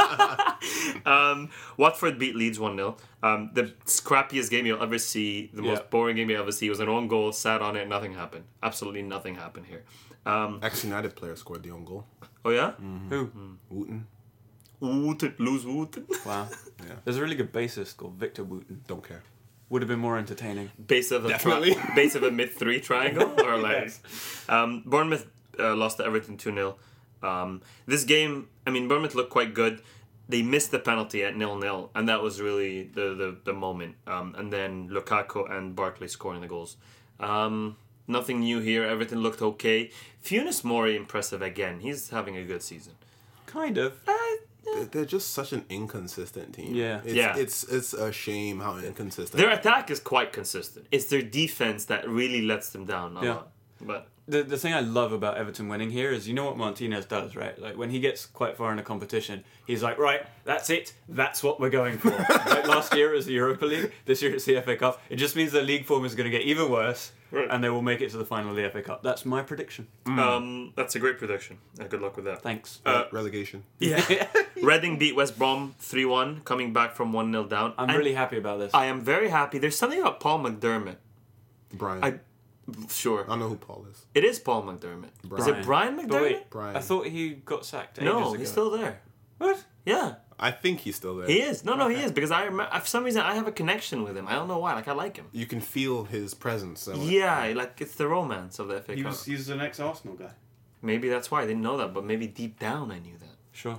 Um, Watford beat Leeds one nil. Um, the scrappiest game you'll ever see, the most Yeah. boring game you'll ever see. It was an own goal, sat on it, nothing happened. Absolutely nothing happened here. Um, Ex-United player scored the own goal. oh, yeah? Who? Wooten. Wooten, lose Wooten. Wow. Yeah. There's a really good bassist called Victor Wooten. Don't care. Would have been more entertaining. Base of a Definitely. tri- base of a mid three triangle or like um, Bournemouth uh, lost to Everton two nil. Um, this game, I mean, Bournemouth looked quite good. They missed the penalty at nil nil, and that was really the the, the moment. Um, and then Lukaku and Barkley scoring the goals. Um, nothing new here. Everton looked okay. Funes Mori impressive again. He's having a good season. Kind of. Uh, they're- they're just such an inconsistent team. Yeah. it's, Yeah. It's it's a shame how inconsistent. Their attack is quite consistent. It's their defense that really lets them down a Yeah. lot. But The the thing I love about Everton winning here is you know what Martinez does, right? Like when he gets quite far in a competition, he's like, right, that's it, that's what we're going for. Like last year it was the Europa League, this year it's the F A Cup. It just means the league form is going to get even worse, Right. and they will make it to the final of the F A Cup. That's my prediction. um, that's a great prediction. And good luck with that. Thanks. Uh, relegation. Yeah. Reading beat West Brom three one, coming back from one nil down. I'm And really happy about this. I am very happy. There's something about Paul McDermott. Brian. I Sure. I don't know who Paul is. It is Paul McDermott. Is it Brian McDermott? But wait, Brian. I thought he got sacked ages No, ago. he's still there. What? Yeah, I think he's still there. he is. No, no, he is because I remember for some reason I have a connection with him. I don't know why. Like I like him. You can feel his presence. So Yeah, like it's the romance of the F A He Cup. was, he was an ex-Arsenal guy. Maybe that's why I didn't know that, but maybe deep down I knew that. Sure.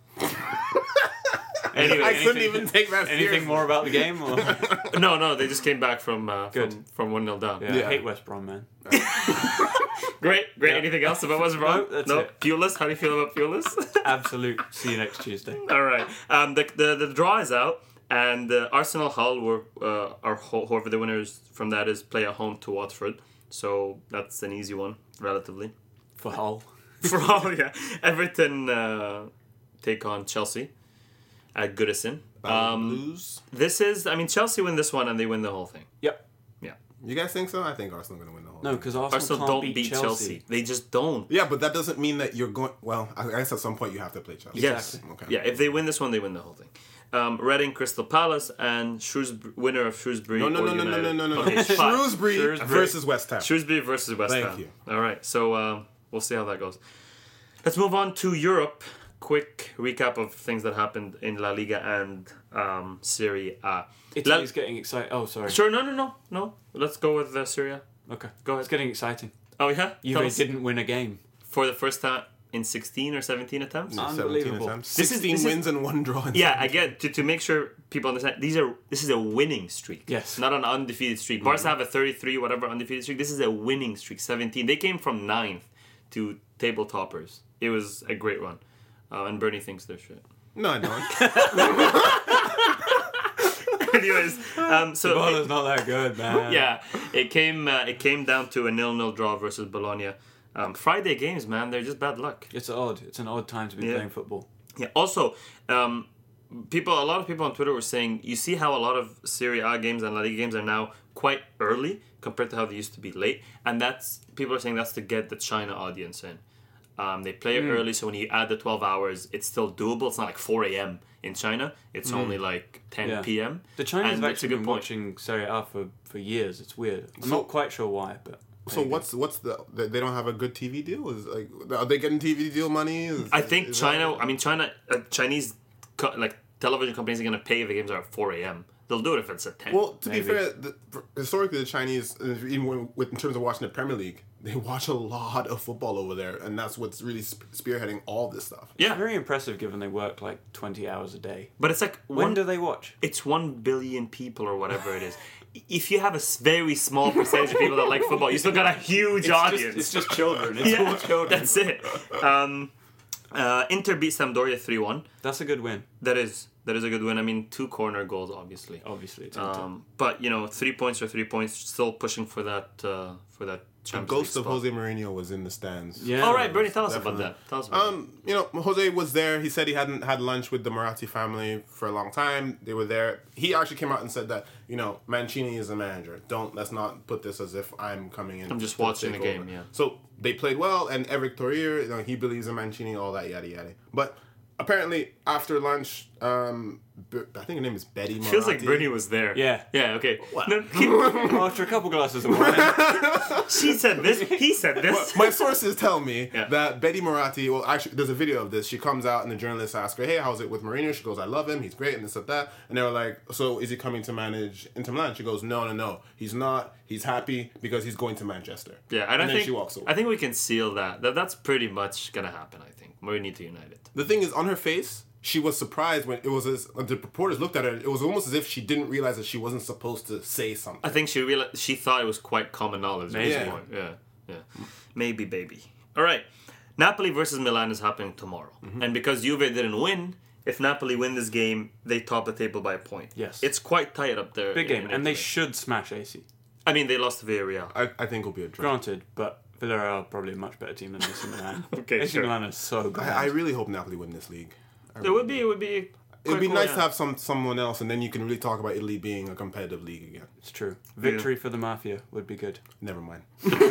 Anyway, I couldn't anything- even take that Anything seriously. more about the game? Or? no, no, they just came back from uh, Good. from from one nil down. Yeah, Yeah. I hate West Brom, man. Great, great. Yeah. Anything else about what's wrong? No, that's no. it. Pulis, how do you feel about Pulis? Absolute. See you next Tuesday. All right. Um, the, the the draw is out, and uh, Arsenal Hull were uh, are ho- whoever the winners from that is play at home to Watford. So that's an easy one, relatively. For Hull. For Hull, yeah. Everton uh, take on Chelsea at Goodison. Um, Blues. this is, I mean, Chelsea win this one and they win the whole thing. Yep. Yeah. You guys think so? I think Arsenal going to win the whole. No, thing. because Arsenal, Arsenal can't don't beat, beat Chelsea. Chelsea. They just don't. Yeah, but that doesn't mean that you're going. Well, I guess at some point you have to play Chelsea. Yes. Exactly. Okay. Yeah, if they win this one, they win the whole thing. Um, Reading, Crystal Palace, and Shrewsbury, winner of Shrewsbury. No, no, or no, no, no, United. no, no, no. Okay, no. fine. Shrewsbury, Shrewsbury. versus West Ham. Shrewsbury versus West Thank Ham. you. All right, so um, we'll see how that goes. Let's move on to Europe. Quick recap of things that happened in La Liga and um, Serie A. Italy's getting excited. Oh, sorry. Sure, no, no, no, no. Let's go with uh, Serie A. Okay. Go ahead. It's getting exciting. Oh yeah, Tell Juve us. didn't win a game. For the first time in sixteen or seventeen attempts. seventeen Unbelievable. attempts. This is- sixteen this is- wins and one draw. in Yeah, again, to, to make sure people understand, these are this is a winning streak. Yes. Not an undefeated streak. Mm-hmm. Barca have a thirty-three, whatever, undefeated streak. This is a winning streak, seventeen. They came from ninth to table toppers. It was a great run. Uh, and Bernie thinks they're shit. No, I don't. Anyways, um, so Well, it- it's not that good, man. yeah, it came uh, it came down to a nil-nil draw versus Bologna. Um, Friday games, man, they're just bad luck. It's odd. It's an odd time to be Yeah. playing football. Yeah. Also, um, people, a lot of people on Twitter were saying, you see how a lot of Serie A games and La Liga games are now quite early compared to how they used to be late, and that's people are saying that's to get the China audience in. Um, they play it Mm. early, so when you add the twelve hours, it's still doable. It's not like four a.m. in China. It's only like ten Mm. Yeah. p.m. The Chinese And have it's a actually good been point. watching Serie A for, for years. It's weird. I'm So- not quite sure why, but So what's what's the they they don't have a good T V deal? Is like are they getting T V deal money? Is, I think is China. that- I mean, China. Uh, Chinese, co- like television companies are gonna pay if the games are at four a.m. They'll do it if it's at ten. Well, to Maybe. be fair, the, historically the Chinese, uh, even when, with, in terms of watching the Premier League, they watch a lot of football over there, and that's what's really sp- spearheading all this stuff. yeah, it's very impressive given they work like twenty hours a day. but it's like When one. do they watch? It's one billion people or whatever it is. If you have a s- very small percentage of people that like football, you still got a huge It's audience. just, it's just children. It's yeah, all children. that's it. Um, uh, Inter beat Sampdoria three one. That's a good win, That is that is a good win. I mean, two corner goals, obviously. obviously. It's Inter. Um, but you know, three points or three points, still pushing for that uh, for that The Champions ghost League of spot. Jose Mourinho was in the stands. Yeah. All right, Bernie, tell us Definitely. about that. Tell us about Um, you know, Jose was there. He said he hadn't had lunch with the Maratti family for a long time. They were there. He actually came out and said that, you know, Mancini is a manager. Don't let's not put this as if I'm coming in. I'm just to watching take the game, over. yeah. So they played well, and Eric Torrier, you know, he believes in Mancini, all that yada yada. But apparently after lunch, um, B- I think her name is Betty. it. Feels like Maratti. Bernie was there. Yeah. Yeah. Okay. No, keep, After a couple glasses of wine. she said this. He said this. My sources tell me Yeah. that Betty Moratti, well, actually, there's a video of this. She comes out and the journalist asks her, hey, how's it with Mourinho? She goes, I love him. He's great and this and that. And they were like, so is he coming to manage Inter Milan? She goes, no, no, no. He's not. He's happy because he's going to Manchester. Yeah, and, And I then think she walks away. I think we can seal that. That that's pretty much gonna happen. I think Mourinho to United. The thing is, on her face, she was surprised when it was as, when the reporters looked at her. It was almost as if she didn't realize that she wasn't supposed to say something. I think she realized she thought it was quite common knowledge. At this Maybe. point. Yeah, yeah, maybe baby. All right, Napoli versus Milan is happening tomorrow, Mm-hmm. and because Juve didn't win, If Napoli win this game, they top the table by a point. Yes. It's quite tight up there. Big in- game, in and they Italy. should smash A C. I mean, they lost to Villarreal. I, I think it'll be a draw. Granted, but Villarreal are probably a much better team than A C Milan. Okay, A C sure. Milan is so good. I, I really hope Napoli win this league. I It really would be. It would be. It'd quite be cool, nice yeah. to have some someone else, and then you can really talk about Italy being a competitive league again. It's true. Victory for the Mafia would be good. Never mind.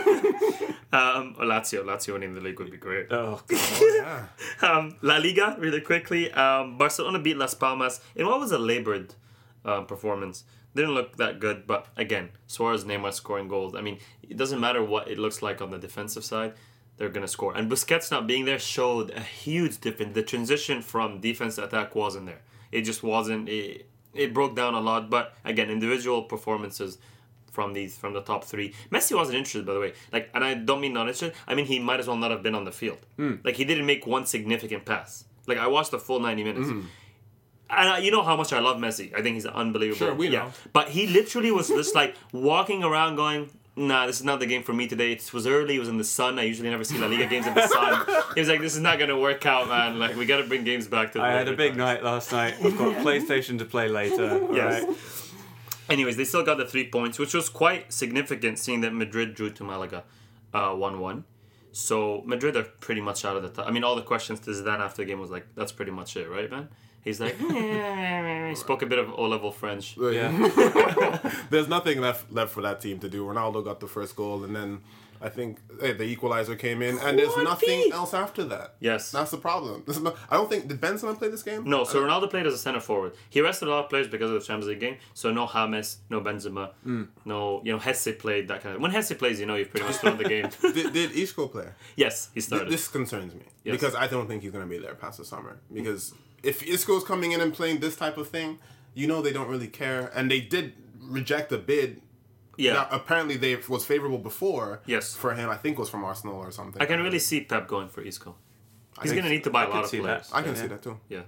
Um, or Lazio, Lazio winning the league would be great. Oh, Yeah. Um, La Liga, really quickly. Um, Barcelona beat Las Palmas in what was a labored uh, performance. Didn't look that good, but again, Suarez, Neymar scoring goals. I mean, it doesn't matter what it looks like on the defensive side, they're gonna score. And Busquets not being there showed a huge difference. The transition from defense to attack wasn't there. It just wasn't. It, it broke down a lot. But again, individual performances from these from the top three. Messi wasn't interested, by the way. Like, and I don't mean not interested. I mean he might as well not have been on the field. Like he didn't make one significant pass. Like I watched the full ninety minutes. And I, you know how much I love Messi. I think he's unbelievable. Sure, we yeah. know. But he literally was just like walking around going, nah, this is not the game for me today. It was early. It was in the sun. I usually never see La Liga games in the sun. He was like, this is not going to work out, man. Like, we got to bring games back to the I had a later big times. night last night. I've got PlayStation to play later. Yes. Right? Anyways, they still got the three points, which was quite significant seeing that Madrid drew to Malaga uh, one one. So Madrid are pretty much out of the top. I mean, all the questions to Zidane after the game was like, that's pretty much it, right, man? He's like, he spoke a bit of O-level French. Yeah. There's nothing left left for that team to do. Ronaldo got the first goal, and then I think hey, the equalizer came in, and there's What nothing the- else after that. Yes. That's the problem. This is not, I don't think did Benzema play this game? No, so Ronaldo played as a center forward. He rested a lot of players because of the Champions League game. So no James, no Benzema, no, you know, Hesse played that kind of. When Hesse plays, you know, you've pretty much thrown the game. did, did Isco play? Yes, he Th- started. This concerns me Yes. because I don't think he's going to be there past the summer. Because if Isco's coming in and playing this type of thing, you know they don't really care, and they did reject a bid. yeah, Now, apparently, they was favorable before. Yes. For him, I think it was from Arsenal or something. I can really see Pep going for Isco. He's think going to need to buy I a could lot of see players. that. I can Yeah. see that too. Yeah.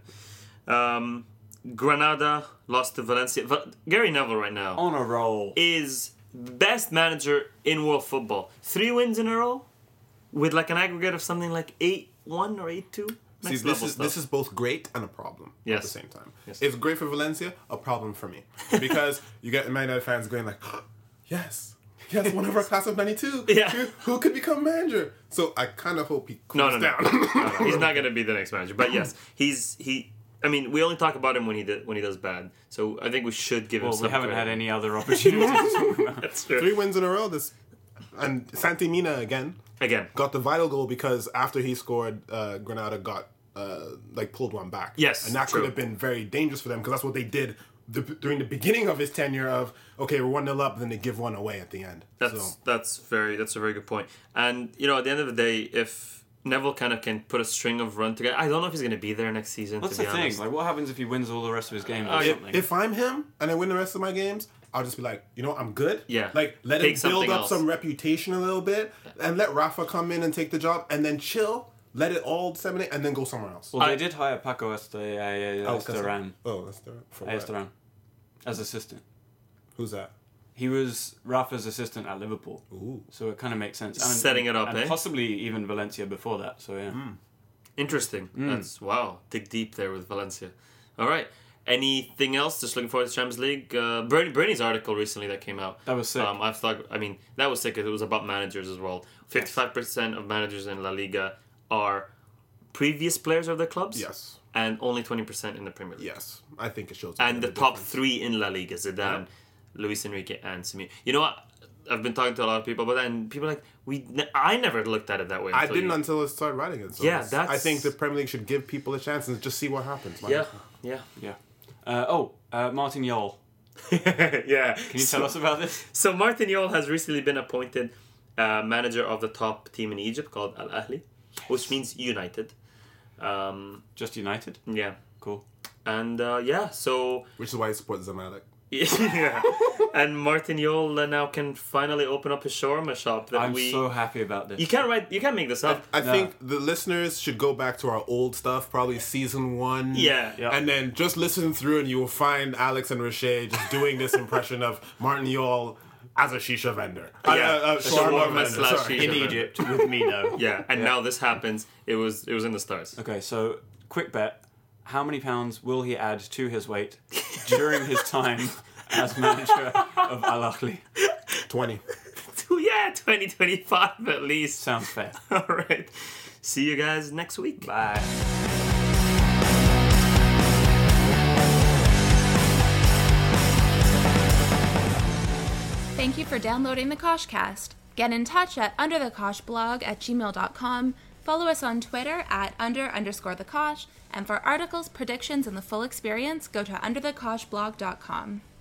Um, Granada lost to Valencia. Va- Gary Neville right now On a roll. is the best manager in world football. Three wins in a row with like an aggregate of something like eight one or eight two. See, Next this level is stuff. this is both great and a problem at Yes. the same time. Yes. It's great for Valencia, a problem for me because you get Man United fans going like, yes, yes, one of our class of ninety-two. Yeah. who, who could become manager? So I kind of hope he cools no, no, no. down. no, no. He's not going to be the next manager. But yes, he's he. I mean, we only talk about him when he did, when he does bad. So I think we should give him. Well, some we haven't credit. had any other opportunities to talk about. That's true. Three wins in a row. This and Santi Mina again Again, got the vital goal because after he scored, uh, Granada got uh, like pulled one back. Yes, and that true. could have been very dangerous for them because that's what they did the, during the beginning of his tenure. Of okay, we're one nil up, then they give one away at the end. That's so, that's very that's a very good point. And you know, at the end of the day, if Neville kind of can put a string of run together, I don't know if he's going to be there next season. What's to the be thing? honest. Like, what happens if he wins all the rest of his games or Uh, if- something? if I'm him and I win the rest of my games, I'll just be like, you know, what, I'm good. Yeah. Like let Take him build something up else. some reputation a little bit, and let Rafa come in and take the job, and then chill. Let it all disseminate, and then go somewhere else. well, I- they did hire Paco Este- uh, Oh, 'cause- Esteran, Oh, that's the for what? Esteran as assistant. Who's that? He was Rafa's assistant at Liverpool, Ooh. so it kind of makes sense. Setting it up, and eh? possibly even Valencia before that. So yeah, Interesting. Hmm. That's wow. Dig deep there with Valencia. All right. Anything else? Just looking forward to Champions League. Uh, Bernie, Bernie's article recently that came out. That was sick. Um, I've thought. I mean, that was sick. 'Cause it was about managers as well. Fifty-five percent of managers in La Liga are previous players of their clubs. Yes. And only twenty percent in the Premier League. Yes, I think it shows. a And bit the of a top difference. three in La Liga: Zidane, Luis Enrique, and Simeone. You know what? I've been talking to a lot of people about that, and people are like, we. Ne- I never looked at it that way. I until didn't you- until I started writing it. So Yeah, it's- that's- I think the Premier League should give people a chance and just see what happens. Yeah. Yeah. yeah. Uh, oh, uh, Martin Jol. yeah. Can you tell us about this? So Martin Jol has recently been appointed uh, manager of the top team in Egypt called Al Ahly, which means United. Um, Just United. yeah, Cool. and uh, yeah, so Which is why I support Zamalek. yeah, and Martin Jol uh, now can finally open up his shawarma shop that I'm we. so happy about this. You can't write. You can't make this up. I No. think the listeners should go back to our old stuff, probably season one. Yeah. Yeah. And then just listen through and you will find Alex and Rashay just doing this impression of Martin Yall as a shisha vendor. Uh, Yeah, uh, uh, a shawarma shawarma vendor, slash sorry. shisha in vendor. Egypt with me though. Yeah, and Yeah. now this happens. It was. It was in the stars. Okay, so quick bet. how many pounds will he add to his weight during his time as manager of Al Ahly? twenty. Yeah, twenty twenty-five at least. Sounds fair. All right. See you guys next week. Bye. Thank you for downloading the Koshcast. Get in touch at underthekoshblog at gmail dot com. Follow us on Twitter at under underscore the Kosh. And for articles, predictions, and the full experience, go to under the kosh blog dot com.